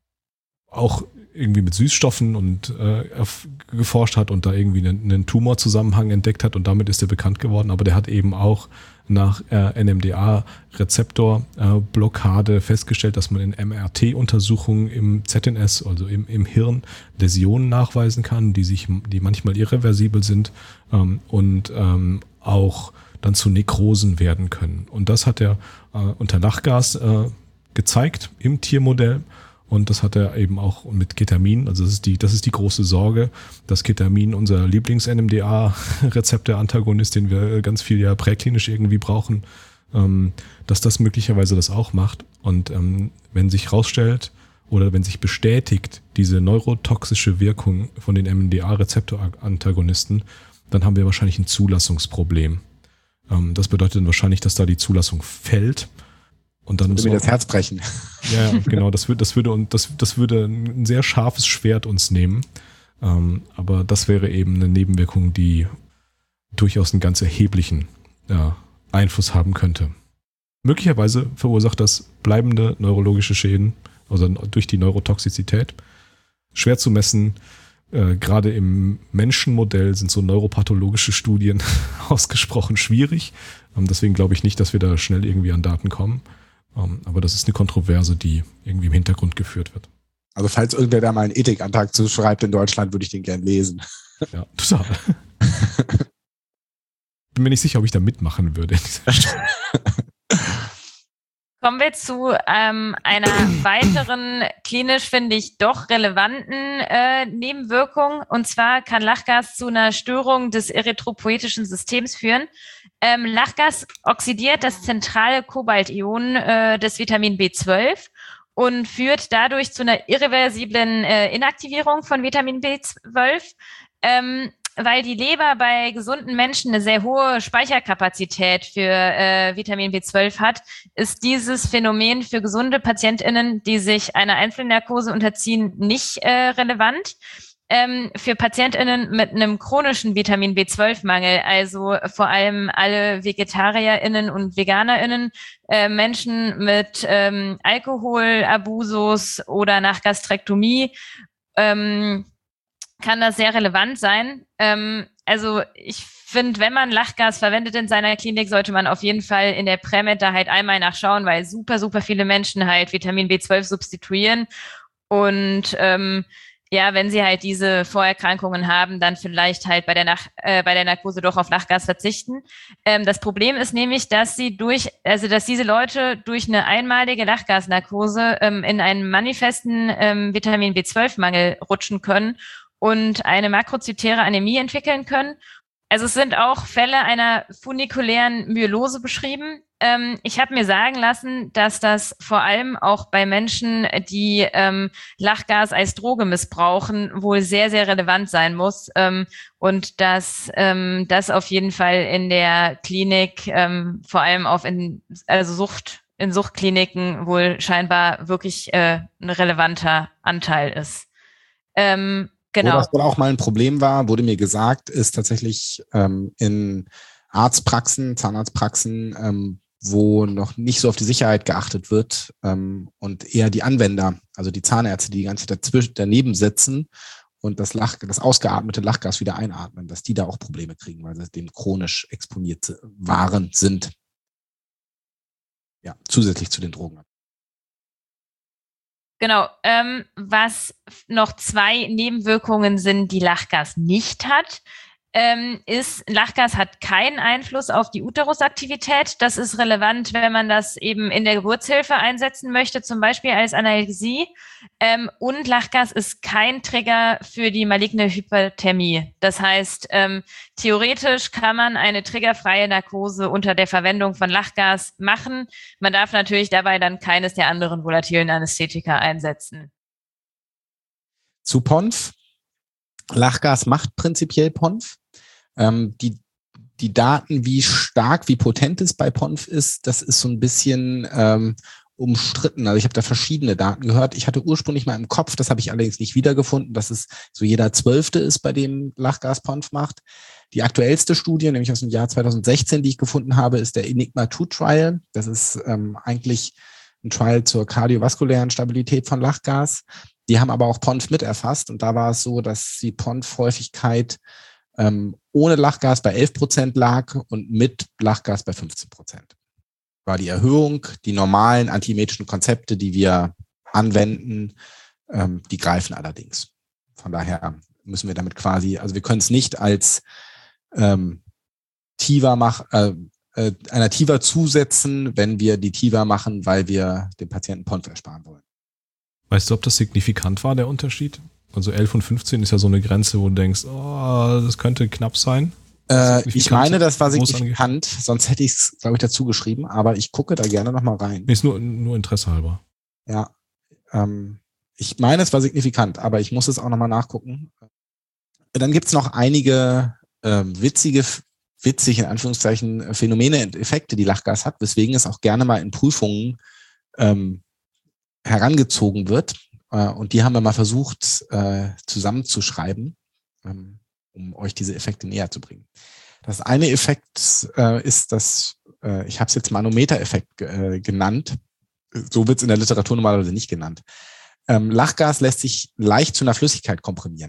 auch irgendwie mit Süßstoffen und äh, erf- geforscht hat und da irgendwie einen, einen Tumorzusammenhang entdeckt hat, und damit ist er bekannt geworden, aber der hat eben auch nach äh, N M D A-Rezeptor-Blockade äh, festgestellt, dass man in M R T-Untersuchungen im Z N S, also im, im Hirn, Läsionen nachweisen kann, die sich, die manchmal irreversibel sind ähm, und ähm, auch dann zu Nekrosen werden können. Und das hat er äh, unter Lachgas äh, gezeigt im Tiermodell. Und das hat er eben auch mit Ketamin, also das ist die, das ist die große Sorge, dass Ketamin, unser Lieblings-N M D A-Rezeptor-Antagonist, den wir ganz viel ja präklinisch irgendwie brauchen, ähm, dass das möglicherweise das auch macht. Und ähm, wenn sich rausstellt oder wenn sich bestätigt diese neurotoxische Wirkung von den N M D A-Rezeptor-Antagonisten, dann haben wir wahrscheinlich ein Zulassungsproblem. Ähm, das bedeutet dann wahrscheinlich, dass da die Zulassung fällt. Und dann würde mir das Herz brechen. Ja, ja, genau. Das würde, das würde und das, das würde ein sehr scharfes Schwert uns nehmen. Ähm, aber das wäre eben eine Nebenwirkung, die durchaus einen ganz erheblichen ja, Einfluss haben könnte. Möglicherweise verursacht das bleibende neurologische Schäden, also durch die Neurotoxizität. Schwer zu messen. Äh, gerade im Menschenmodell sind so neuropathologische Studien ausgesprochen schwierig. Ähm, deswegen glaube ich nicht, dass wir da schnell irgendwie an Daten kommen. Um, aber das ist eine Kontroverse, die irgendwie im Hintergrund geführt wird. Also falls irgendwer da mal einen Ethikantrag zuschreibt in Deutschland, würde ich den gern lesen. Ja, total. Bin mir nicht sicher, ob ich da mitmachen würde. Kommen wir zu ähm, einer weiteren klinisch, finde ich, doch relevanten äh, Nebenwirkung. Und zwar kann Lachgas zu einer Störung des erythropoetischen Systems führen. Ähm, Lachgas oxidiert das zentrale Kobaltion äh, des Vitamin B zwölf und führt dadurch zu einer irreversiblen äh, Inaktivierung von Vitamin B zwölf. Ähm, weil die Leber bei gesunden Menschen eine sehr hohe Speicherkapazität für äh, Vitamin B zwölf hat, ist dieses Phänomen für gesunde PatientInnen, die sich einer Einzelnarkose unterziehen, nicht äh, relevant. Ähm, für PatientInnen mit einem chronischen Vitamin B zwölf Mangel, also vor allem alle VegetarierInnen und VeganerInnen, äh, Menschen mit ähm, Alkoholabusus oder nach Gastrektomie, ähm, kann das sehr relevant sein. Ähm, also ich finde, wenn man Lachgas verwendet in seiner Klinik, sollte man auf jeden Fall in der Prämed da halt einmal nachschauen, weil super, super viele Menschen halt Vitamin B zwölf substituieren. Und ähm, ja, wenn sie halt diese Vorerkrankungen haben, dann vielleicht halt bei der, Nach äh, bei der Narkose doch auf Lachgas verzichten. Ähm, das Problem ist nämlich, dass sie durch, also dass diese Leute durch eine einmalige Lachgasnarkose ähm, in einen manifesten ähm, Vitamin B zwölf Mangel rutschen können und eine makrozytäre Anämie entwickeln können. Also es sind auch Fälle einer funikulären Myelose beschrieben. Ähm, ich habe mir sagen lassen, dass das vor allem auch bei Menschen, die ähm, Lachgas als Droge missbrauchen, wohl sehr, sehr relevant sein muss. Ähm, und dass ähm, das auf jeden Fall in der Klinik, ähm, vor allem auf in, also Sucht, in Suchtkliniken wohl scheinbar wirklich äh, ein relevanter Anteil ist. Ähm, Genau. Wo das wohl auch mal ein Problem war, wurde mir gesagt, ist tatsächlich ähm, in Arztpraxen, Zahnarztpraxen, ähm, wo noch nicht so auf die Sicherheit geachtet wird ähm, und eher die Anwender, also die Zahnärzte, die die ganze Zeit dazwischen, daneben sitzen und das, Lach, das ausgeatmete Lachgas wieder einatmen, dass die da auch Probleme kriegen, weil sie dem chronisch exponiert waren, sind. Ja, zusätzlich zu den Drogen. Genau, ähm, was noch zwei Nebenwirkungen sind, die Lachgas nicht hat, ähm, ist, Lachgas hat keinen Einfluss auf die Uterusaktivität. Das ist relevant, wenn man das eben in der Geburtshilfe einsetzen möchte, zum Beispiel als Analgesie. Ähm, und Lachgas ist kein Trigger für die maligne Hyperthermie. Das heißt, ähm, theoretisch kann man eine triggerfreie Narkose unter der Verwendung von Lachgas machen. Man darf natürlich dabei dann keines der anderen volatilen Anästhetika einsetzen. Zu P O N F. Lachgas macht prinzipiell P O N F. Ähm, die, die Daten, wie stark, wie potent es bei P O N F ist, das ist so ein bisschen ähm, umstritten. Also ich habe da verschiedene Daten gehört. Ich hatte ursprünglich mal im Kopf, das habe ich allerdings nicht wiedergefunden, dass es so jeder Zwölfte ist, bei dem Lachgas P O N F macht. Die aktuellste Studie, nämlich aus dem Jahr zweitausendsechzehn, die ich gefunden habe, ist der Enigma zwei Trial. Das ist ähm, eigentlich ein Trial zur kardiovaskulären Stabilität von Lachgas. Die haben aber auch P O N F mit erfasst und da war es so, dass die P O N F-Häufigkeit ähm, ohne Lachgas bei elf Prozent lag und mit Lachgas bei fünfzehn Prozent. War die Erhöhung, die normalen antiemetischen Konzepte, die wir anwenden, ähm, die greifen allerdings. Von daher müssen wir damit quasi, also wir können es nicht als ähm, Tiva mach, äh, äh, einer Tiva zusetzen, wenn wir die Tiva machen, weil wir dem Patienten P O N F ersparen wollen. Weißt du, ob das signifikant war, der Unterschied? Also elf und fünfzehn ist ja so eine Grenze, wo du denkst, oh, das könnte knapp sein. Äh, ich meine, das war signifikant, sonst hätte ich es, glaube ich, dazu geschrieben, aber ich gucke da gerne nochmal rein. Nee, ist nur, nur Interesse halber. Ja, ähm, ich meine, es war signifikant, aber ich muss es auch nochmal nachgucken. Dann gibt es noch einige ähm, witzige, witzig in Anführungszeichen, Phänomene und Effekte, die Lachgas hat, weswegen es auch gerne mal in Prüfungen ähm, herangezogen wird. Äh, und die haben wir mal versucht äh, zusammenzuschreiben, ähm, um euch diese Effekte näher zu bringen. Das eine Effekt äh, ist das, äh, ich habe es jetzt Manometer-Effekt äh, genannt. So wird es in der Literatur normalerweise nicht genannt. Ähm, Lachgas lässt sich leicht zu einer Flüssigkeit komprimieren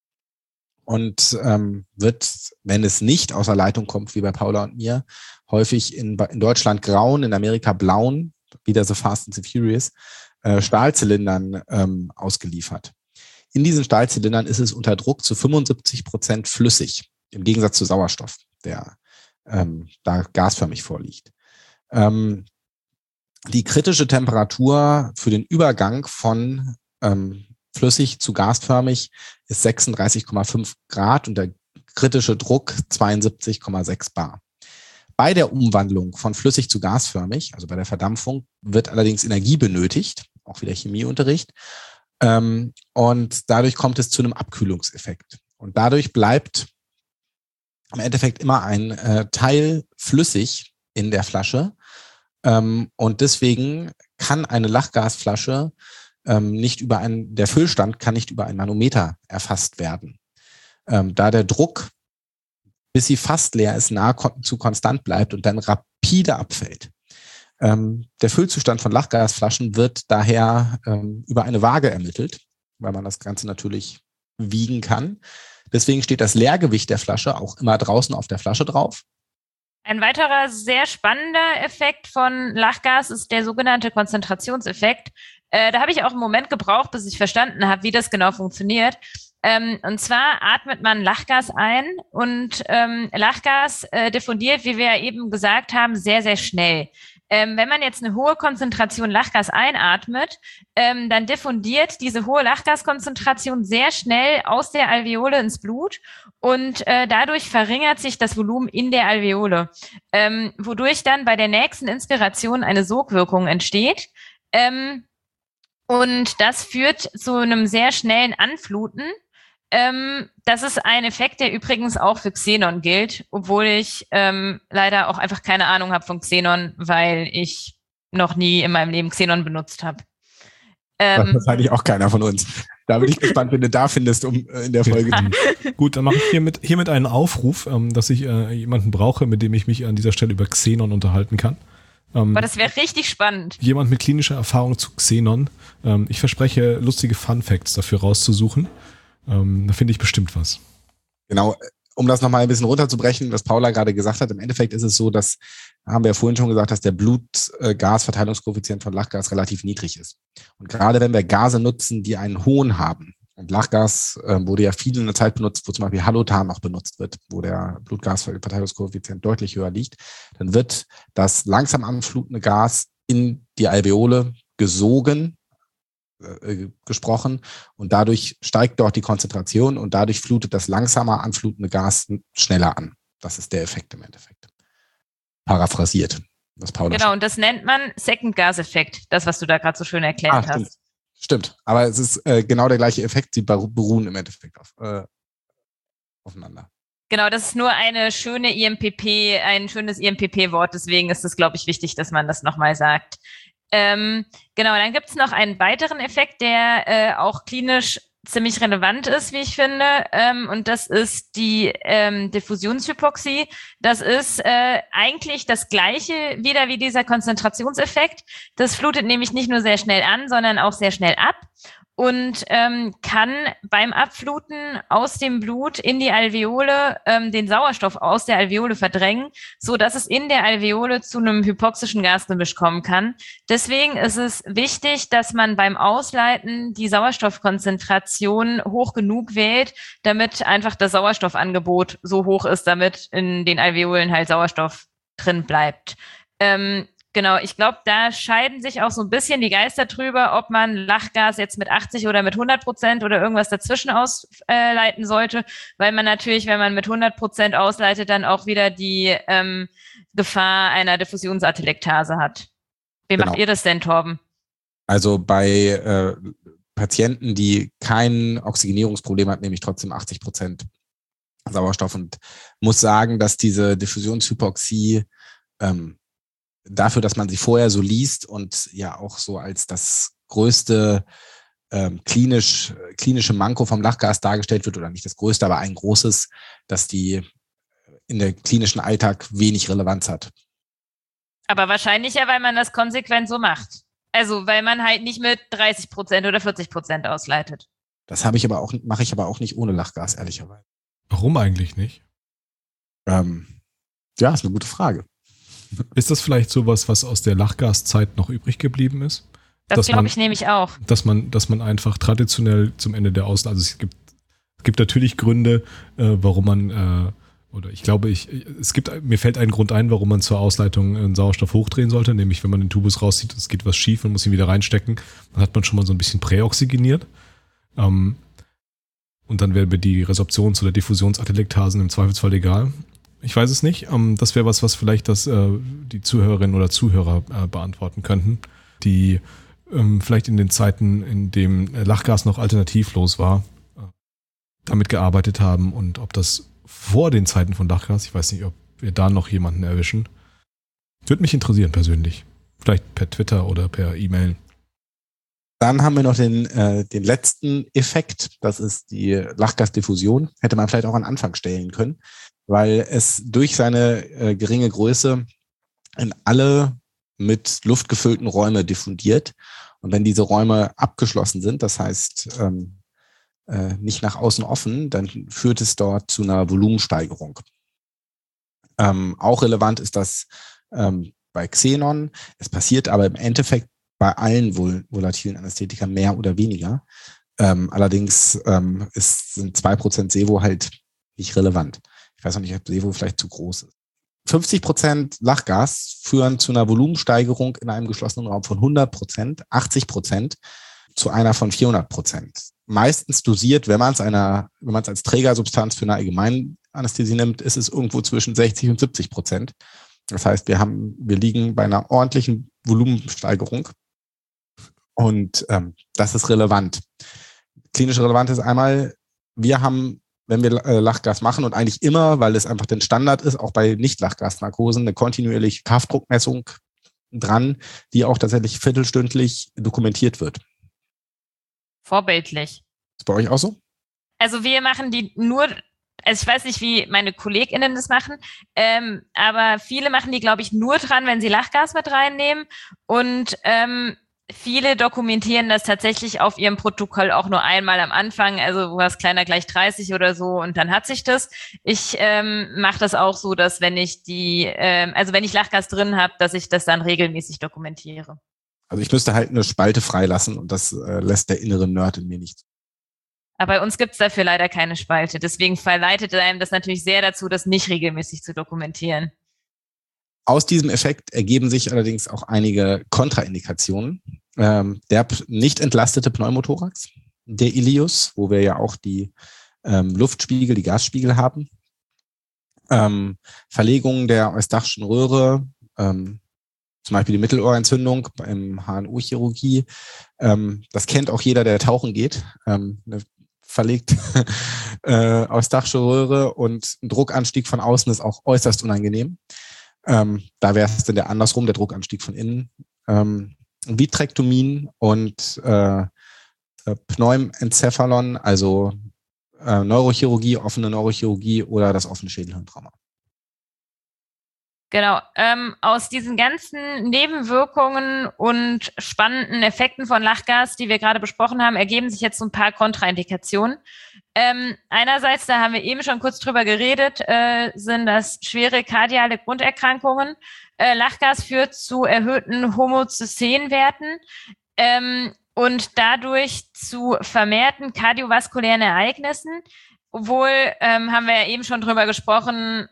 und ähm, wird, wenn es nicht aus der Leitung kommt, wie bei Paula und mir, häufig in, in Deutschland grauen, in Amerika blauen, wieder so Fast and the Furious, äh, Stahlzylindern ähm, ausgeliefert. In diesen Stahlzylindern ist es unter Druck zu fünfundsiebzig Prozent flüssig, im Gegensatz zu Sauerstoff, der ähm, da gasförmig vorliegt. Ähm, die kritische Temperatur für den Übergang von ähm, flüssig zu gasförmig ist sechsunddreißig Komma fünf Grad und der kritische Druck zweiundsiebzig Komma sechs Bar. Bei der Umwandlung von flüssig zu gasförmig, also bei der Verdampfung, wird allerdings Energie benötigt, auch wieder Chemieunterricht. Ähm, und dadurch kommt es zu einem Abkühlungseffekt. Und dadurch bleibt im Endeffekt immer ein äh, Teil flüssig in der Flasche. Ähm, und deswegen kann eine Lachgasflasche ähm, nicht über ein, der Füllstand kann nicht über ein Manometer erfasst werden. Ähm, da der Druck, bis sie fast leer ist, nahezu konstant bleibt und dann rapide abfällt. Ähm, der Füllzustand von Lachgasflaschen wird daher ähm, über eine Waage ermittelt, weil man das Ganze natürlich wiegen kann. Deswegen steht das Leergewicht der Flasche auch immer draußen auf der Flasche drauf. Ein weiterer sehr spannender Effekt von Lachgas ist der sogenannte Konzentrationseffekt. Äh, da habe ich auch einen Moment gebraucht, bis ich verstanden habe, wie das genau funktioniert. Ähm, und zwar atmet man Lachgas ein und ähm, Lachgas äh, diffundiert, wie wir ja eben gesagt haben, sehr, sehr schnell. Ähm, wenn man jetzt eine hohe Konzentration Lachgas einatmet, ähm, dann diffundiert diese hohe Lachgaskonzentration sehr schnell aus der Alveole ins Blut und äh, dadurch verringert sich das Volumen in der Alveole, ähm, wodurch dann bei der nächsten Inspiration eine Sogwirkung entsteht. Ähm, und das führt zu einem sehr schnellen Anfluten. Ähm, das ist ein Effekt, der übrigens auch für Xenon gilt, obwohl ich ähm, leider auch einfach keine Ahnung habe von Xenon, weil ich noch nie in meinem Leben Xenon benutzt habe. Ähm, das hat eigentlich auch keiner von uns. Da bin ich gespannt, wenn du da findest, um äh, in der Folge. Gut, dann mache ich hiermit, hiermit einen Aufruf, ähm, dass ich äh, jemanden brauche, mit dem ich mich an dieser Stelle über Xenon unterhalten kann. Ähm, Aber das wäre richtig spannend. Jemand mit klinischer Erfahrung zu Xenon. Ähm, ich verspreche, lustige Fun Facts dafür rauszusuchen. Ähm, da finde ich bestimmt was. Genau, um das nochmal ein bisschen runterzubrechen, was Paula gerade gesagt hat, im Endeffekt ist es so, dass, haben wir ja vorhin schon gesagt, dass der Blutgasverteilungskoeffizient von Lachgas relativ niedrig ist. Und gerade wenn wir Gase nutzen, die einen hohen haben, und Lachgas äh, wurde ja viel in der Zeit benutzt, wo zum Beispiel Halotan noch benutzt wird, wo der Blutgasverteilungskoeffizient deutlich höher liegt, dann wird das langsam anflutende Gas in die Alveole gesogen, gesprochen und dadurch steigt dort die Konzentration und dadurch flutet das langsamer anflutende Gas schneller an. Das ist der Effekt im Endeffekt. Paraphrasiert, was Paula Genau, und das nennt man Second-Gas-Effekt, das, was du da gerade so schön erklärt ah, hast. Stimmt. stimmt, aber es ist äh, genau der gleiche Effekt, sie beruhen im Endeffekt auf, äh, aufeinander. Genau, das ist nur eine schöne I M P P, ein schönes I M P P-Wort, deswegen ist es, glaube ich, wichtig, dass man das nochmal sagt. Ähm, genau, dann gibt es noch einen weiteren Effekt, der äh, auch klinisch ziemlich relevant ist, wie ich finde, ähm, und das ist die ähm, Diffusionshypoxie. Das ist äh, eigentlich das gleiche wieder wie dieser Konzentrationseffekt. Das flutet nämlich nicht nur sehr schnell an, sondern auch sehr schnell ab und ähm, kann beim Abfluten aus dem Blut in die Alveole ähm, den Sauerstoff aus der Alveole verdrängen, so dass es in der Alveole zu einem hypoxischen Gasgemisch kommen kann. Deswegen ist es wichtig, dass man beim Ausleiten die Sauerstoffkonzentration hoch genug wählt, damit einfach das Sauerstoffangebot so hoch ist, damit in den Alveolen halt Sauerstoff drin bleibt. Ähm, Genau, ich glaube, da scheiden sich auch so ein bisschen die Geister drüber, ob man Lachgas jetzt mit achtzig oder mit hundert Prozent oder irgendwas dazwischen ausleiten sollte, weil man natürlich, wenn man mit hundert Prozent ausleitet, dann auch wieder die ähm, Gefahr einer Diffusionsatelektase hat. Wie Genau. macht ihr das denn, Torben? Also bei äh, Patienten, die kein Oxygenierungsproblem hat, nehme ich trotzdem achtzig Prozent Sauerstoff und muss sagen, dass diese Diffusionshypoxie ähm, dafür, dass man sie vorher so liest und ja auch so als das größte ähm, klinisch, klinische Manko vom Lachgas dargestellt wird, oder nicht das größte, aber ein großes, dass die in der klinischen Alltag wenig Relevanz hat. Aber wahrscheinlich ja, weil man das konsequent so macht. Also, weil man halt nicht mit dreißig Prozent oder vierzig Prozent ausleitet. Das habe ich aber auch, mache ich aber auch nicht ohne Lachgas, ehrlicherweise. Warum eigentlich nicht? Ähm, ja, ist eine gute Frage. Ist das vielleicht sowas, was aus der Lachgaszeit noch übrig geblieben ist? Das glaube ich nämlich auch. Dass man, dass man einfach traditionell zum Ende der Ausleitung, also es gibt, es gibt natürlich Gründe, äh, warum man, äh, oder ich glaube, ich, es gibt, mir fällt ein Grund ein, warum man zur Ausleitung einen Sauerstoff hochdrehen sollte, nämlich wenn man den Tubus rauszieht, es geht was schief und muss ihn wieder reinstecken, dann hat man schon mal so ein bisschen präoxygeniert. Ähm, und dann wäre die Resorptions- oder Diffusionsatelektasen im Zweifelsfall egal. Ich weiß es nicht. Ähm, das wäre was, was vielleicht das, äh, die Zuhörerinnen oder Zuhörer äh, beantworten könnten, die ähm, vielleicht in den Zeiten, in dem Lachgas noch alternativlos war, äh, damit gearbeitet haben und ob das vor den Zeiten von Lachgas, ich weiß nicht, ob wir da noch jemanden erwischen. Würde mich interessieren persönlich. Vielleicht per Twitter oder per E-Mail. Dann haben wir noch den, äh, den letzten Effekt. Das ist die Lachgasdiffusion. Hätte man vielleicht auch an Anfang stellen können, weil es durch seine äh, geringe Größe in alle mit Luft gefüllten Räume diffundiert. Und wenn diese Räume abgeschlossen sind, das heißt ähm, äh, nicht nach außen offen, dann führt es dort zu einer Volumensteigerung. Ähm, auch relevant ist das ähm, bei Xenon. Es passiert aber im Endeffekt bei allen vol- volatilen Anästhetika mehr oder weniger. Ähm, allerdings ähm, ist, sind zwei Prozent Sevo halt nicht relevant. Ich weiß noch nicht, ob Sevo vielleicht zu groß ist. fünfzig Prozent Lachgas führen zu einer Volumensteigerung in einem geschlossenen Raum von hundert Prozent, achtzig Prozent zu einer von vierhundert Prozent. Meistens dosiert, wenn man es einer, wenn man es als Trägersubstanz für eine Allgemeinanästhesie nimmt, ist es irgendwo zwischen sechzig und siebzig Prozent. Das heißt, wir haben, wir liegen bei einer ordentlichen Volumensteigerung und ähm, das ist relevant. Klinisch relevant ist einmal, wir haben, wenn wir äh, Lachgas machen und eigentlich immer, weil es einfach den Standard ist, auch bei Nicht-Lachgasnarkosen, eine kontinuierliche Kraftdruckmessung dran, die auch tatsächlich viertelstündlich dokumentiert wird. Vorbildlich. Ist bei euch auch so? Also wir machen die nur, also ich weiß nicht, wie meine KollegInnen das machen, ähm, aber viele machen die, glaube ich, nur dran, wenn sie Lachgas mit reinnehmen und ähm, viele dokumentieren das tatsächlich auf ihrem Protokoll auch nur einmal am Anfang, also was kleiner gleich dreißig oder so und dann hat sich das. Ich ähm, mache das auch so, dass wenn ich die, ähm, also wenn ich Lachgas drin habe, dass ich das dann regelmäßig dokumentiere. Also ich müsste halt eine Spalte freilassen und das äh, lässt der innere Nerd in mir nicht zu. Aber bei uns gibt es dafür leider keine Spalte. Deswegen verleitet einem das natürlich sehr dazu, das nicht regelmäßig zu dokumentieren. Aus diesem Effekt ergeben sich allerdings auch einige Kontraindikationen. Ähm, der nicht entlastete Pneumothorax, der Ileus, wo wir ja auch die ähm, Luftspiegel, die Gasspiegel haben. Ähm, Verlegungen der eustachischen Röhre, ähm, zum Beispiel die Mittelohrentzündung im H N O-Chirurgie. Ähm, das kennt auch jeder, der tauchen geht. Ähm, eine verlegt äh, eustachische Röhre und ein Druckanstieg von außen ist auch äußerst unangenehm. Ähm, da wäre es dann der andersrum, der Druckanstieg von innen. Ähm, Vitrektomien und äh, Pneumencephalon, also äh, Neurochirurgie, offene Neurochirurgie oder das offene Schädelhirntrauma. Genau. Ähm, aus diesen ganzen Nebenwirkungen und spannenden Effekten von Lachgas, die wir gerade besprochen haben, ergeben sich jetzt so ein paar Kontraindikationen. Ähm, einerseits, da haben wir eben schon kurz drüber geredet, äh, sind das schwere kardiale Grunderkrankungen. Äh, Lachgas führt zu erhöhten Homozysteinwerten ähm, und dadurch zu vermehrten kardiovaskulären Ereignissen. Obwohl, ähm, haben wir ja eben schon drüber gesprochen,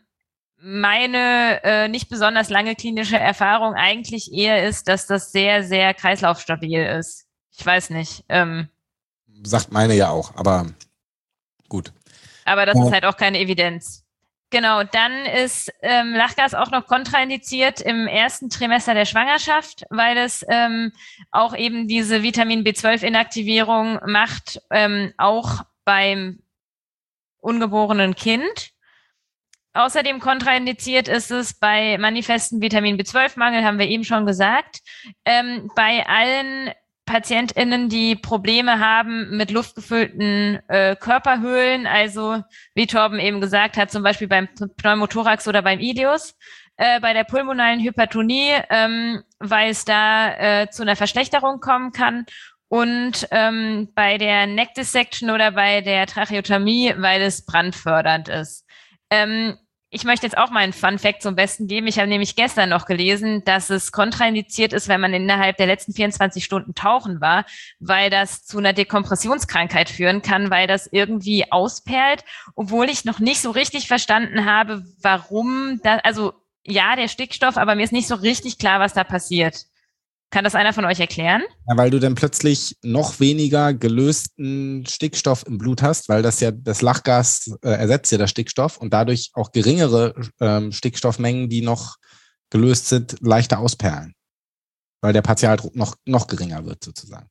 meine äh, nicht besonders lange klinische Erfahrung eigentlich eher ist, dass das sehr, sehr kreislaufstabil ist. Ich weiß nicht. Ähm, Sagt meine ja auch, aber gut. Aber das ja. ist halt auch keine Evidenz. Genau, dann ist ähm, Lachgas auch noch kontraindiziert im ersten Trimester der Schwangerschaft, weil es ähm, auch eben diese Vitamin B zwölf Inaktivierung macht, ähm, auch beim ungeborenen Kind. Außerdem kontraindiziert ist es bei manifesten Vitamin B zwölf Mangel, haben wir eben schon gesagt. Ähm, bei allen PatientInnen, die Probleme haben mit luftgefüllten äh, Körperhöhlen, also wie Torben eben gesagt hat, zum Beispiel beim Pneumothorax oder beim Ileus, äh, bei der pulmonalen Hypertonie, ähm, weil es da äh, zu einer Verschlechterung kommen kann und ähm, bei der Neck Dissection oder bei der Tracheotomie, weil es brandfördernd ist. Ähm, ich möchte jetzt auch mal einen Fun-Fact zum Besten geben. Ich habe nämlich gestern noch gelesen, dass es kontraindiziert ist, wenn man innerhalb der letzten vierundzwanzig Stunden tauchen war, weil das zu einer Dekompressionskrankheit führen kann, weil das irgendwie ausperlt, obwohl ich noch nicht so richtig verstanden habe, warum da, also ja, der Stickstoff, aber mir ist nicht so richtig klar, was da passiert. Kann das einer von euch erklären? Ja, weil du dann plötzlich noch weniger gelösten Stickstoff im Blut hast, weil das ja das Lachgas äh, ersetzt ja das Stickstoff und dadurch auch geringere ähm, Stickstoffmengen, die noch gelöst sind, leichter ausperlen. Weil der Partialdruck noch, noch geringer wird sozusagen.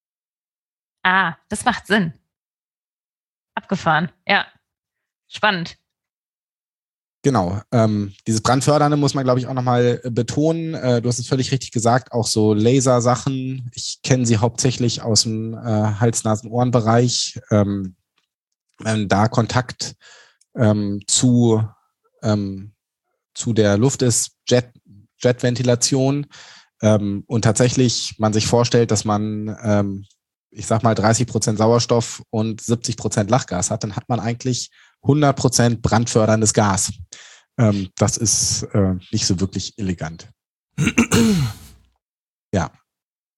Ah, das macht Sinn. Abgefahren, ja. Spannend. Genau, ähm, dieses Brandfördernde muss man, glaube ich, auch nochmal betonen. Äh, du hast es völlig richtig gesagt, auch so Lasersachen. Ich kenne sie hauptsächlich aus dem äh, Hals-Nasen-Ohren-Bereich. Ähm, wenn da Kontakt ähm, zu, ähm, zu der Luft ist, Jet, Jetventilation ähm, und tatsächlich man sich vorstellt, dass man, ähm, ich sag mal, dreißig Prozent Sauerstoff und siebzig Prozent Lachgas hat, dann hat man eigentlich hundert Prozent brandförderndes Gas. Ähm, das ist äh, nicht so wirklich elegant. Ja.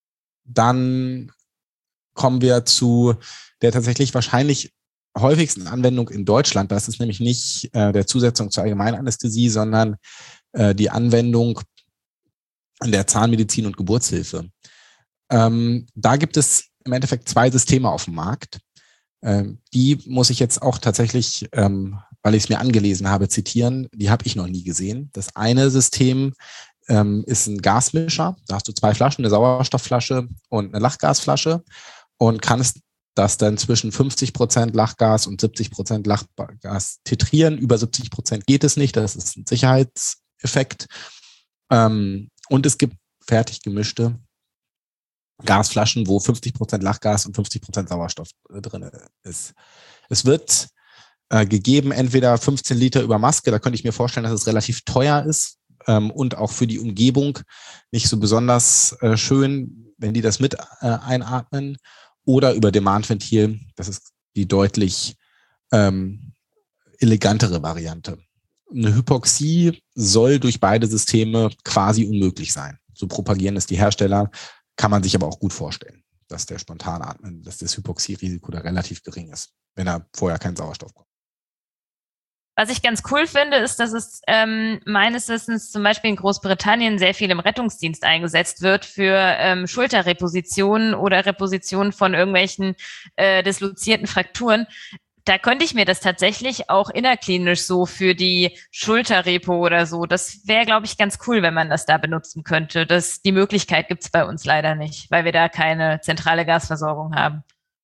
dann kommen wir zu der tatsächlich wahrscheinlich häufigsten Anwendung in Deutschland. Das ist nämlich nicht äh, der Zusetzung zur Allgemeinanästhesie, sondern äh, die Anwendung in der Zahnmedizin und Geburtshilfe. Ähm, da gibt es im Endeffekt zwei Systeme auf dem Markt. Ähm, die muss ich jetzt auch tatsächlich, ähm, weil ich es mir angelesen habe, zitieren. Die habe ich noch nie gesehen. Das eine System ähm, ist ein Gasmischer. Da hast du zwei Flaschen, eine Sauerstoffflasche und eine Lachgasflasche und kannst das dann zwischen fünfzig Prozent Lachgas und siebzig Prozent Lachgas titrieren. Über siebzig Prozent geht es nicht. Das ist ein Sicherheitseffekt. Ähm, und es gibt fertig gemischte Gasflaschen, wo fünfzig Prozent Lachgas und fünfzig Prozent Sauerstoff äh, drin ist. Es wird äh, gegeben, entweder fünfzehn Liter über Maske, da könnte ich mir vorstellen, dass es relativ teuer ist ähm, und auch für die Umgebung nicht so besonders äh, schön, wenn die das mit äh, einatmen, oder über Demandventil, das ist die deutlich ähm, elegantere Variante. Eine Hypoxie soll durch beide Systeme quasi unmöglich sein. So propagieren es die Hersteller. Kann man sich aber auch gut vorstellen, dass der Spontanatmen, dass das Hypoxierisiko da relativ gering ist, wenn er vorher keinen Sauerstoff bekommt. Was ich ganz cool finde, ist, dass es ähm, meines Wissens zum Beispiel in Großbritannien sehr viel im Rettungsdienst eingesetzt wird für ähm, Schulterrepositionen oder Repositionen von irgendwelchen äh, dislozierten Frakturen. Da könnte ich mir das tatsächlich auch innerklinisch so für die Schulterrepo oder so, das wäre, glaube ich, ganz cool, wenn man das da benutzen könnte. Das, die Möglichkeit gibt's bei uns leider nicht, weil wir da keine zentrale Gasversorgung haben.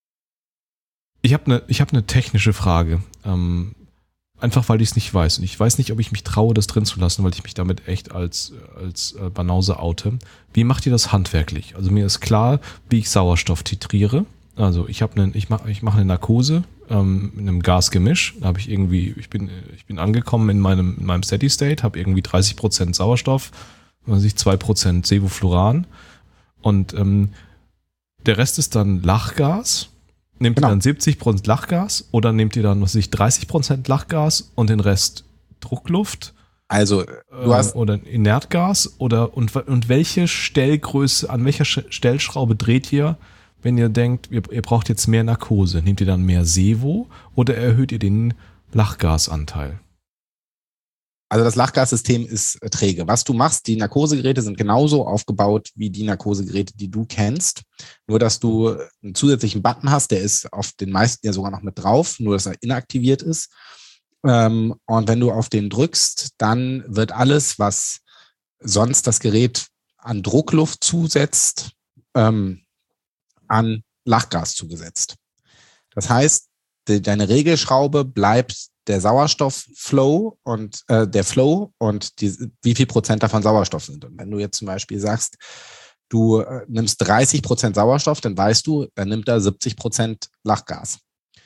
Ich habe eine ich hab ne technische Frage. Ähm, einfach, weil ich es nicht weiß. Und ich weiß nicht, ob ich mich traue, das drin zu lassen, weil ich mich damit echt als, als äh, Banause oute. Wie macht ihr das handwerklich? Also mir ist klar, wie ich Sauerstoff titriere. Also ich habe einen, ich mache ich mach eine Narkose ähm, mit einem Gasgemisch. Da habe ich irgendwie, ich bin, ich bin angekommen in meinem, in meinem Steady State, habe irgendwie dreißig Prozent Sauerstoff, also zwei Prozent Sevofluran. Und ähm, der Rest ist dann Lachgas. Nehmt genau. ihr dann siebzig Prozent Lachgas oder nehmt ihr dann, was weiß ich, dreißig Prozent Lachgas und den Rest Druckluft? Also du hast äh, oder Inertgas oder und, und welche Stellgröße, an welcher Stellschraube dreht ihr, wenn ihr denkt, ihr, ihr braucht jetzt mehr Narkose? Nehmt ihr dann mehr Sevo oder erhöht ihr den Lachgasanteil? Also das Lachgassystem ist träge. Was du machst, die Narkosegeräte sind genauso aufgebaut wie die Narkosegeräte, die du kennst. Nur, dass du einen zusätzlichen Button hast, der ist auf den meisten ja sogar noch mit drauf, nur dass er inaktiviert ist. Und wenn du auf den drückst, dann wird alles, was sonst das Gerät an Druckluft zusetzt, ähm, an Lachgas zugesetzt. Das heißt, de- deine Regelschraube bleibt der Sauerstoffflow und äh, der Flow und die, wie viel Prozent davon Sauerstoff sind. Und wenn du jetzt zum Beispiel sagst, du äh, nimmst dreißig Prozent Sauerstoff, dann weißt du, dann nimmt er siebzig Prozent Lachgas.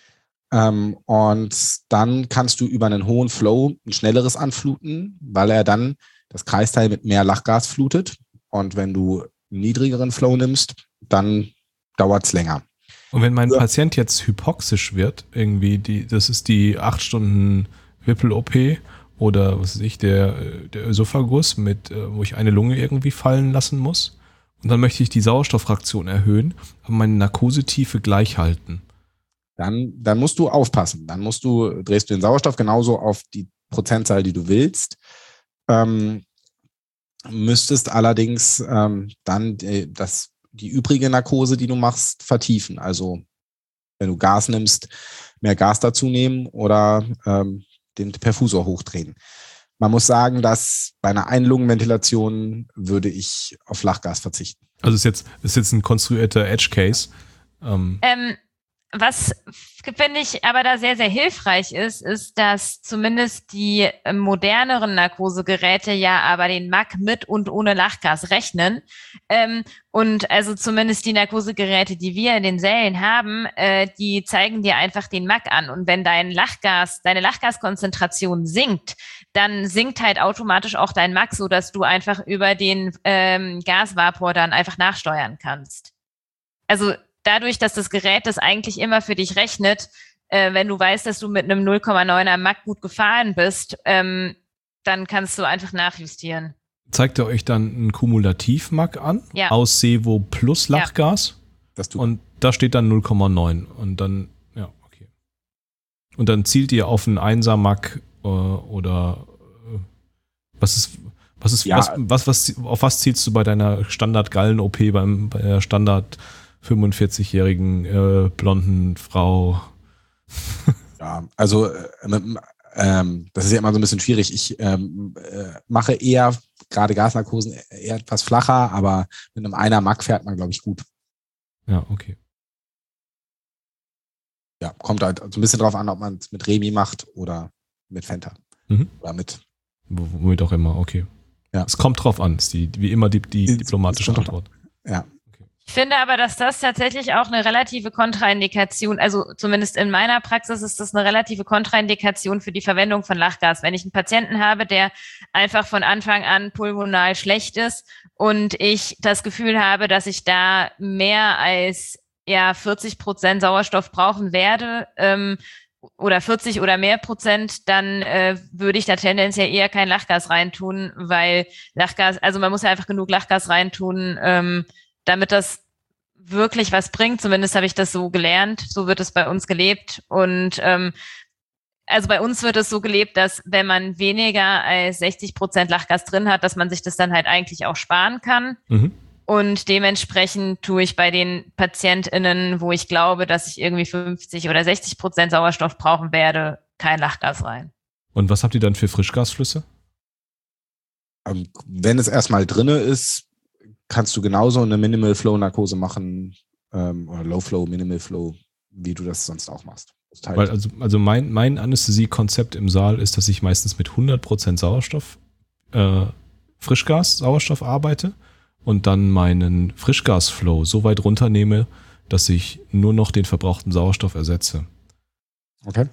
Ähm, und dann kannst du über einen hohen Flow ein schnelleres anfluten, weil er dann das Kreisteil mit mehr Lachgas flutet. Und wenn du einen niedrigeren Flow nimmst, dann dauert es länger. Und wenn mein ja. Patient jetzt hypoxisch wird, irgendwie, die, das ist die acht Stunden Wippel-O P oder was weiß ich, der, der Ösophagus, mit, wo ich eine Lunge irgendwie fallen lassen muss. Und dann möchte ich die Sauerstofffraktion erhöhen, aber meine Narkosetiefe gleich halten. Dann, dann musst du aufpassen. Dann musst du, drehst du den Sauerstoff genauso auf die Prozentzahl, die du willst. Ähm, müsstest allerdings ähm, dann die, das die übrige Narkose, die du machst, vertiefen. Also wenn du Gas nimmst, mehr Gas dazu nehmen oder ähm, den Perfusor hochdrehen. Man muss sagen, dass bei einer Einlungenventilation würde ich auf Lachgas verzichten. Also ist jetzt, ist jetzt ein konstruierter Edge-Case. Ähm. Ähm, was finde ich aber da sehr, sehr hilfreich ist, ist, dass zumindest die äh, moderneren Narkosegeräte ja aber den M A C mit und ohne Lachgas rechnen. Ähm, und also zumindest die Narkosegeräte, die wir in den Sälen haben, äh, die zeigen dir einfach den M A C an. Und wenn dein Lachgas, deine Lachgaskonzentration sinkt, dann sinkt halt automatisch auch dein M A C, sodass du einfach über den ähm, Gasvapor dann einfach nachsteuern kannst. Also dadurch, dass das Gerät das eigentlich immer für dich rechnet, äh, wenn du weißt, dass du mit einem null Komma neuner M A C gut gefahren bist, ähm, dann kannst du einfach nachjustieren. zeigt er euch dann ein Kumulativ-Mag an Ja. aus Sevo plus Lachgas. Das tut Und da steht dann null Komma neun. Und dann, ja, okay. Und dann zielt ihr auf einen Einser-Mag äh, oder äh, was ist, was ist, Ja. was, was, was, auf was zielst du bei deiner Standard-Gallen-O P beim, bei der Standard fünfundvierzigjährigen äh, blonden Frau? Ja, also äh, ähm, das ist ja immer so ein bisschen schwierig. Ich ähm, äh, mache eher, gerade Gasnarkosen, eher etwas flacher, aber mit einem Einer-Mag fährt man, glaube ich, gut. Ja, okay. Ja, kommt halt so ein bisschen drauf an, ob man es mit Remi macht oder mit Fenta. Mhm. Oder mit. W- Womit auch immer, okay. Ja. Es kommt drauf an, ist die, wie immer die, die Es- diplomatische es kommt drauf Antwort. Ja. Ich finde aber, dass das tatsächlich auch eine relative Kontraindikation, also zumindest in meiner Praxis ist das eine relative Kontraindikation für die Verwendung von Lachgas. Wenn ich einen Patienten habe, der einfach von Anfang an pulmonal schlecht ist und ich das Gefühl habe, dass ich da mehr als ja vierzig Prozent Sauerstoff brauchen werde, ähm, oder vierzig oder mehr Prozent, dann äh, würde ich da tendenziell eher kein Lachgas reintun, weil Lachgas, also man muss ja einfach genug Lachgas reintun, ähm, damit das wirklich was bringt. Zumindest habe ich das so gelernt. So wird es bei uns gelebt. Und ähm, also bei uns wird es so gelebt, dass wenn man weniger als sechzig Prozent Lachgas drin hat, dass man sich das dann halt eigentlich auch sparen kann. Mhm. Und dementsprechend tue ich bei den PatientInnen, wo ich glaube, dass ich irgendwie fünfzig oder sechzig Prozent Sauerstoff brauchen werde, kein Lachgas rein. Und was habt ihr dann für Frischgasflüsse? Ähm, wenn es erstmal drinne ist, kannst du genauso eine Minimal Flow Narkose machen ähm, oder Low Flow, Minimal Flow, wie du das sonst auch machst. Das ist halt- Weil also, also mein, mein Anästhesie-Konzept im Saal ist, dass ich meistens mit hundert Prozent Sauerstoff, äh, Frischgas, Sauerstoff arbeite und dann meinen Frischgasflow so weit runternehme, dass ich nur noch den verbrauchten Sauerstoff ersetze. Okay.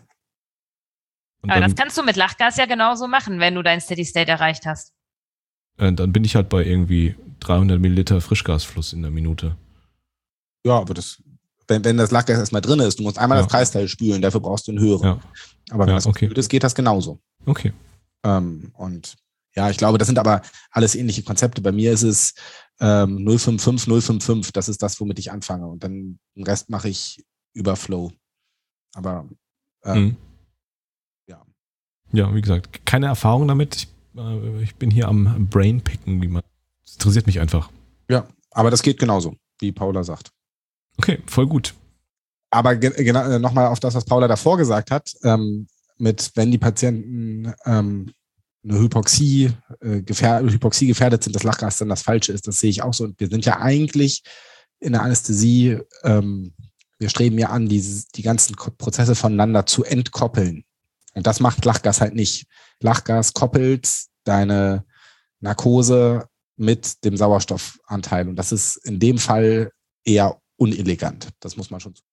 Und Aber dann, das kannst du mit Lachgas ja genauso machen, wenn du dein Steady State erreicht hast. äh, dann bin ich halt bei irgendwie dreihundert Milliliter Frischgasfluss in der Minute. Ja, aber das, wenn, wenn das Lachgas erstmal drin ist, du musst einmal Ja. das Kreisteil spülen, dafür brauchst du einen höheren. Ja. Aber wenn Ja, das okay. gefüllt ist, geht das genauso. Okay. Ähm, und ja, ich glaube, das sind aber alles ähnliche Konzepte. Bei mir ist es ähm, null Komma fünfundfünfzig, null Komma fünfundfünfzig, das ist das, womit ich anfange. Und dann den Rest mache ich über Flow. Aber ähm, Mhm. ja. Ja, wie gesagt, keine Erfahrung damit. Ich, äh, ich bin hier am Brainpicken, wie man. Das interessiert mich einfach. Ja, aber das geht genauso, wie Paula sagt. Okay, voll gut. Aber ge genau, nochmal auf das, was Paula davor gesagt hat, ähm, mit wenn die Patienten ähm, eine Hypoxie, äh, gefähr Hypoxie gefährdet sind, dass Lachgas dann das Falsche ist, das sehe ich auch so. Und wir sind ja eigentlich in der Anästhesie, ähm, wir streben ja an, die, die ganzen Ko Prozesse voneinander zu entkoppeln. Und das macht Lachgas halt nicht. Lachgas koppelt deine Narkose mit dem Sauerstoffanteil. Und das ist in dem Fall eher unelegant. Das muss man schon sagen.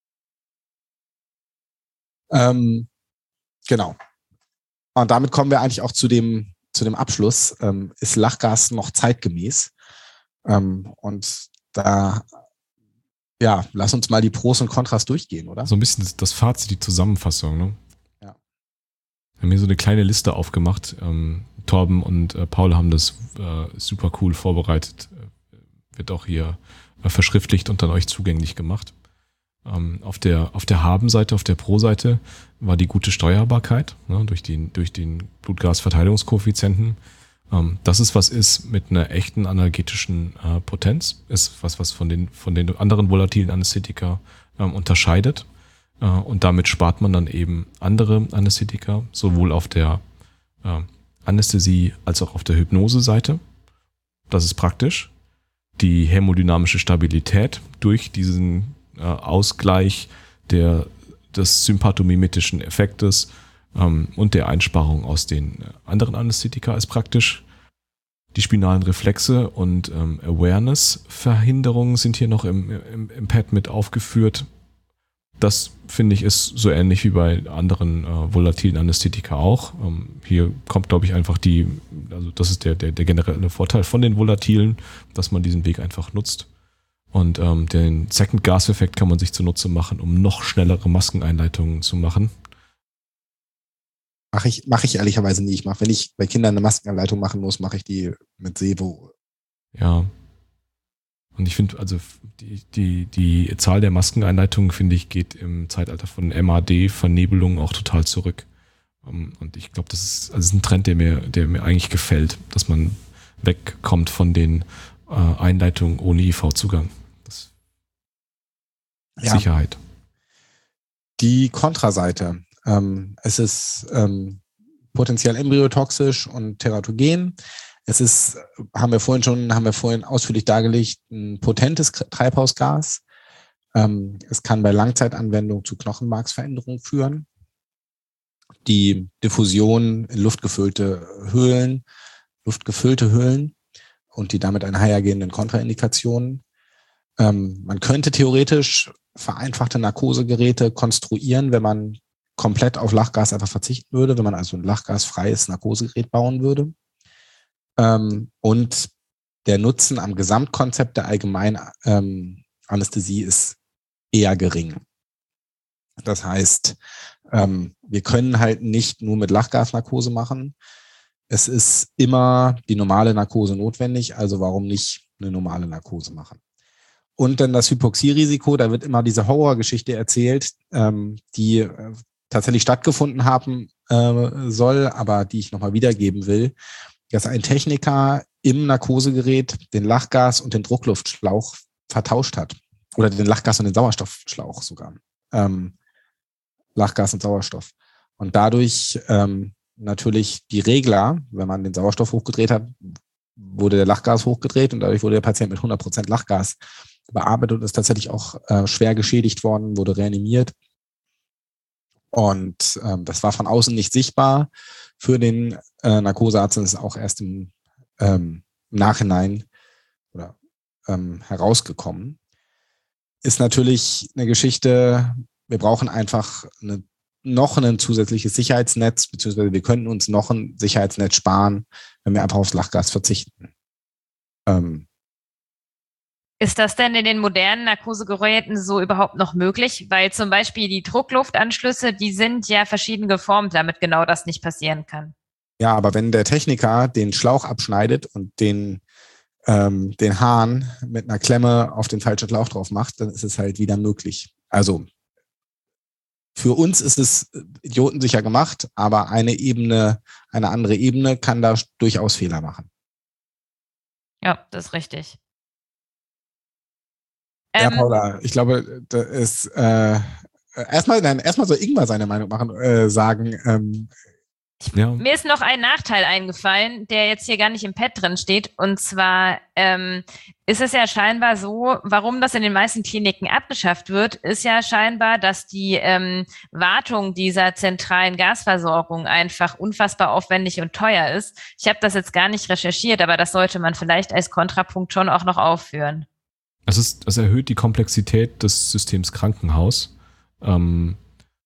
Ähm, genau. Und damit kommen wir eigentlich auch zu dem, zu dem Abschluss. Ähm, ist Lachgas noch zeitgemäß? Ähm, und da, ja, lass uns mal die Pros und Kontras durchgehen, oder? So ein bisschen das, das Fazit, die Zusammenfassung, ne? Ja. Wir haben hier so eine kleine Liste aufgemacht. Ähm, Torben und äh, Paul haben das äh, super cool vorbereitet. Äh, wird auch hier äh, verschriftlicht und dann euch zugänglich gemacht. Ähm, auf der, auf der Haben-Seite, auf der Pro-Seite war die gute Steuerbarkeit, ne, durch den, durch den Blutgasverteilungskoeffizienten. Ähm, dass es was ist mit einer echten analgetischen äh, Potenz, ist was, was von den, von den anderen volatilen Anästhetika ähm, unterscheidet. Äh, und damit spart man dann eben andere Anästhetika, sowohl auf der äh, Anästhesie als auch auf der Hypnose-Seite. Das ist praktisch. Die hämodynamische Stabilität durch diesen äh, Ausgleich der, des sympathomimetischen Effektes ähm, und der Einsparung aus den anderen Anästhetika ist praktisch. Die spinalen Reflexe und ähm, Awareness-Verhinderungen sind hier noch im, im, im Pad mit aufgeführt. Das, finde ich, ist so ähnlich wie bei anderen äh, volatilen Anästhetika auch. Ähm, hier kommt, glaube ich, einfach die, also das ist der, der, der generelle Vorteil von den volatilen, dass man diesen Weg einfach nutzt. Und ähm, den Second-Gas-Effekt kann man sich zunutze machen, um noch schnellere Maskeneinleitungen zu machen. Mache ich, mache ich ehrlicherweise nie. Ich mache, wenn ich bei Kindern eine Maskenanleitung machen muss, mache ich die mit Sevo. Ja. Und ich finde, also die, die, die Zahl der Maskeneinleitungen, finde ich, geht im Zeitalter von M A D-Vernebelung auch total zurück. Und ich glaube, das ist, also das ist ein Trend, der mir, der mir eigentlich gefällt, dass man wegkommt von den äh, Einleitungen ohne I V-Zugang. Das Ja. Sicherheit. Die Kontraseite. Ähm, es ist ähm, potenziell embryotoxisch und teratogen. Es ist, haben wir vorhin schon, haben wir vorhin ausführlich dargelegt, ein potentes Treibhausgas. Ähm, es kann bei Langzeitanwendung zu Knochenmarksveränderungen führen. Die Diffusion in luftgefüllte Höhlen, luftgefüllte Höhlen und die damit einhergehenden Kontraindikationen. Ähm, man könnte theoretisch vereinfachte Narkosegeräte konstruieren, wenn man komplett auf Lachgas einfach verzichten würde, wenn man also ein lachgasfreies Narkosegerät bauen würde. Ähm, und der Nutzen am Gesamtkonzept der allgemeinen ähm, Anästhesie ist eher gering. Das heißt, ähm, wir können halt nicht nur mit Lachgasnarkose machen. Es ist immer die normale Narkose notwendig, also warum nicht eine normale Narkose machen? Und dann das Hypoxierisiko, da wird immer diese Horrorgeschichte erzählt, ähm, die äh, tatsächlich stattgefunden haben äh, soll, aber die ich nochmal wiedergeben will, dass ein Techniker im Narkosegerät den Lachgas- und den Druckluftschlauch vertauscht hat. Oder den Lachgas- und den Sauerstoffschlauch sogar. Ähm, Lachgas und Sauerstoff. Und dadurch ähm, natürlich die Regler, wenn man den Sauerstoff hochgedreht hat, wurde der Lachgas hochgedreht und dadurch wurde der Patient mit hundert Prozent Lachgas bearbeitet und ist tatsächlich auch äh, schwer geschädigt worden, wurde reanimiert. Und ähm, das war von außen nicht sichtbar für den äh, Narkosearzt, und ist auch erst im ähm, Nachhinein oder, ähm, herausgekommen. Ist natürlich eine Geschichte, wir brauchen einfach eine, noch ein zusätzliches Sicherheitsnetz, beziehungsweise wir könnten uns noch ein Sicherheitsnetz sparen, wenn wir einfach aufs Lachgas verzichten. Ähm, Ist das denn in den modernen Narkosegeräten so überhaupt noch möglich? Weil zum Beispiel die Druckluftanschlüsse, die sind ja verschieden geformt, damit genau das nicht passieren kann. Ja, aber wenn der Techniker den Schlauch abschneidet und den, ähm, den Hahn mit einer Klemme auf den falschen Schlauch drauf macht, dann ist es halt wieder möglich. Also für uns ist es idiotensicher gemacht, aber eine Ebene, eine andere Ebene kann da durchaus Fehler machen. Ja, das ist richtig. Ja, Ähm, Paula, ich glaube, da ist äh, erstmal, nein, erstmal soll Ingmar seine Meinung machen, äh, sagen. Ähm, Ja. Mir ist noch ein Nachteil eingefallen, der jetzt hier gar nicht im Pad drin steht. Und zwar ähm, ist es ja scheinbar so, warum das in den meisten Kliniken abgeschafft wird, ist ja scheinbar, dass die ähm, Wartung dieser zentralen Gasversorgung einfach unfassbar aufwendig und teuer ist. Ich habe das jetzt gar nicht recherchiert, aber das sollte man vielleicht als Kontrapunkt schon auch noch aufführen. Es, ist, es erhöht die Komplexität des Systems Krankenhaus. Ähm,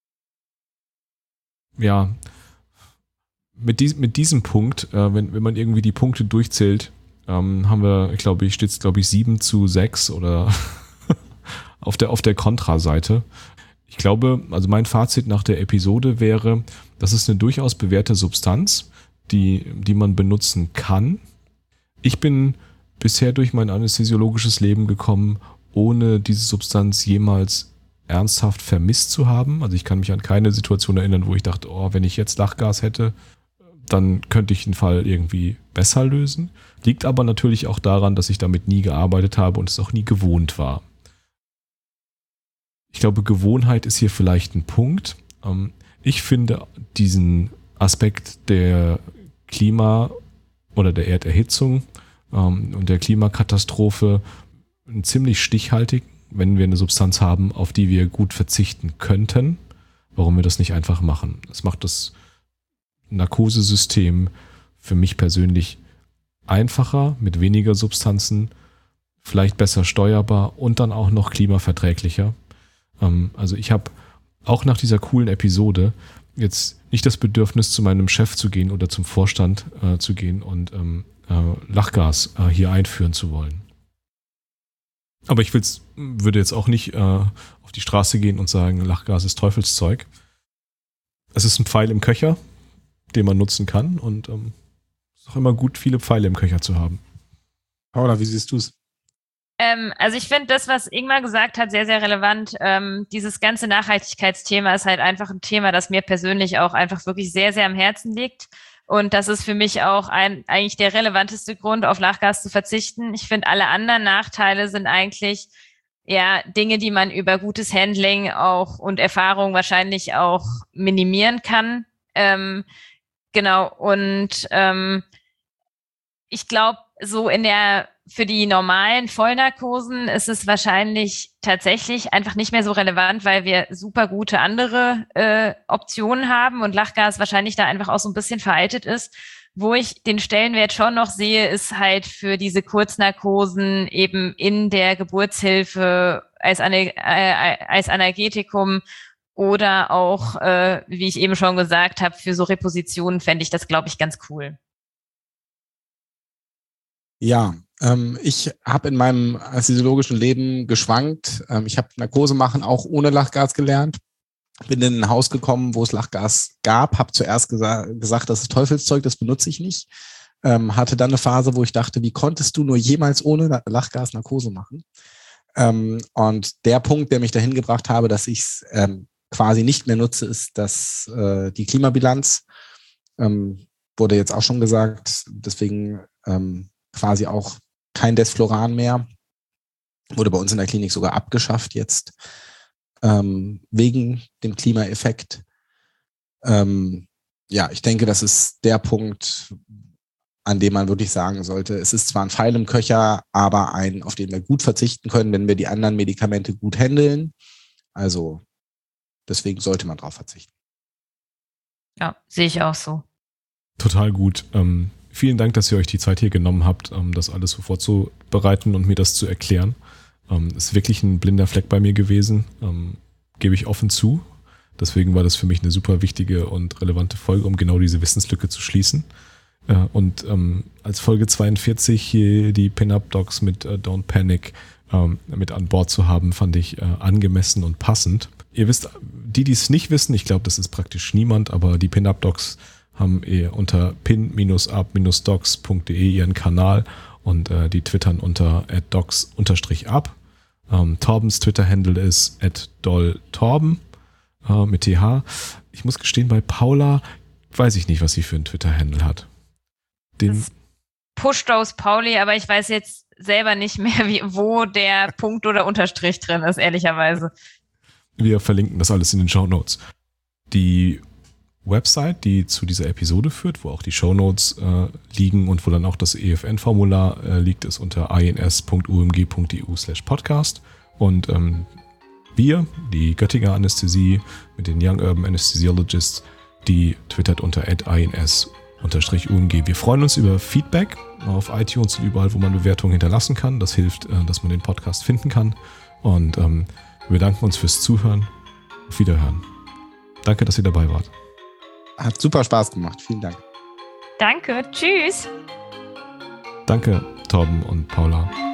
ja, mit, dies, mit diesem Punkt, äh, wenn, wenn man irgendwie die Punkte durchzählt, ähm, haben wir, ich glaube, ich steht es, glaube ich, sieben zu sechs oder auf der, auf der Kontraseite. Ich glaube, also mein Fazit nach der Episode wäre, das ist eine durchaus bewährte Substanz, die, die man benutzen kann. Ich bin bisher durch mein anästhesiologisches Leben gekommen, ohne diese Substanz jemals ernsthaft vermisst zu haben. Also ich kann mich an keine Situation erinnern, wo ich dachte, oh, wenn ich jetzt Lachgas hätte, dann könnte ich den Fall irgendwie besser lösen. Liegt aber natürlich auch daran, dass ich damit nie gearbeitet habe und es auch nie gewohnt war. Ich glaube, Gewohnheit ist hier vielleicht ein Punkt. Ich finde diesen Aspekt der Klima- oder der Erderhitzung und der Klimakatastrophe ziemlich stichhaltig, wenn wir eine Substanz haben, auf die wir gut verzichten könnten, warum wir das nicht einfach machen. Das macht das Narkosesystem für mich persönlich einfacher, mit weniger Substanzen, vielleicht besser steuerbar und dann auch noch klimaverträglicher. Also ich habe auch nach dieser coolen Episode jetzt nicht das Bedürfnis, zu meinem Chef zu gehen oder zum Vorstand äh, zu gehen und ähm, äh, Lachgas äh, hier einführen zu wollen. Aber ich will's, würde jetzt auch nicht äh, auf die Straße gehen und sagen, Lachgas ist Teufelszeug. Es ist ein Pfeil im Köcher. den man nutzen kann. Und ähm, es ist auch immer gut, viele Pfeile im Köcher zu haben. Paula, wie siehst du es? Ähm, also ich finde das, was Ingmar gesagt hat, sehr, sehr relevant. Ähm, dieses ganze Nachhaltigkeitsthema ist halt einfach ein Thema, das mir persönlich auch einfach wirklich sehr, sehr am Herzen liegt. Und das ist für mich auch ein, eigentlich der relevanteste Grund, auf Lachgas zu verzichten. Ich finde, alle anderen Nachteile sind eigentlich ja Dinge, die man über gutes Handling auch und Erfahrung wahrscheinlich auch minimieren kann. Ähm, genau. Und ähm, ich glaube, so in der, für die normalen Vollnarkosen ist es wahrscheinlich tatsächlich einfach nicht mehr so relevant, weil wir super gute andere äh, Optionen haben und Lachgas wahrscheinlich da einfach auch so ein bisschen veraltet ist. Wo ich den Stellenwert schon noch sehe, ist halt für diese Kurznarkosen eben in der Geburtshilfe als, Ana- äh, als Analgetikum oder auch, äh, wie ich eben schon gesagt habe, für so Repositionen fände ich das, glaube ich, ganz cool. Ja, ähm, ich habe in meinem anästhesiologischen Leben geschwankt. Ähm, ich habe Narkose machen auch ohne Lachgas gelernt. Bin in ein Haus gekommen, wo es Lachgas gab. Habe zuerst gesa- gesagt, das ist Teufelszeug, das benutze ich nicht. Ähm, hatte dann eine Phase, wo ich dachte, wie konntest du nur jemals ohne Lachgas Narkose machen? Ähm, und der Punkt, der mich dahin gebracht habe, dass ich es ähm, quasi nicht mehr nutze, ist dass äh, die Klimabilanz. Ähm, wurde jetzt auch schon gesagt. Deswegen ähm, quasi auch kein Desfloran mehr. Wurde bei uns in der Klinik sogar abgeschafft jetzt, ähm, wegen dem Klimaeffekt. Ähm, ja, ich denke, das ist der Punkt, an dem man wirklich sagen sollte, es ist zwar ein Pfeil im Köcher, aber ein, auf den wir gut verzichten können, wenn wir die anderen Medikamente gut handeln. Also deswegen sollte man drauf verzichten. Ja, sehe ich auch so. Total gut. Ähm, vielen Dank, dass ihr euch die Zeit hier genommen habt, ähm, das alles so vorzubereiten und mir das zu erklären. Ähm, ist wirklich ein blinder Fleck bei mir gewesen, ähm, gebe ich offen zu. Deswegen war das für mich eine super wichtige und relevante Folge, um genau diese Wissenslücke zu schließen. Äh, und ähm, als Folge zweiundvierzig hier die Pin-Up-Docs mit äh, Don't Panic ähm, mit an Bord zu haben, fand ich äh, angemessen und passend. Ihr wisst, die, die es nicht wissen, ich glaube, das ist praktisch niemand, aber die Pin-Up-Docs haben ihr unter pin up docs punkt de ihren Kanal und äh, die twittern unter at docs up. Ähm, Torbens Twitter-Handle ist at dolltorben äh, mit T H. Ich muss gestehen, bei Paula weiß ich nicht, was sie für einen Twitter-Handle hat. Den Pusht aus Pauli, aber ich weiß jetzt selber nicht mehr, wie, wo der Punkt oder Unterstrich drin ist, ehrlicherweise. Wir verlinken das alles in den Shownotes. Die Website, die zu dieser Episode führt, wo auch die Shownotes äh, liegen und wo dann auch das E F N-Formular äh, liegt, ist unter ins punkt u m g punkt e u slash podcast. Und ähm, wir, die Göttinger Anästhesie mit den Young Urban Anesthesiologists, die twittert unter at ins u m g. Wir freuen uns über Feedback auf iTunes und überall, wo man Bewertungen hinterlassen kann. Das hilft, äh, dass man den Podcast finden kann. Und ähm, wir bedanken uns fürs Zuhören. Auf Wiederhören. Danke, dass ihr dabei wart. Hat super Spaß gemacht. Vielen Dank. Danke. Tschüss. Danke, Torben und Paula.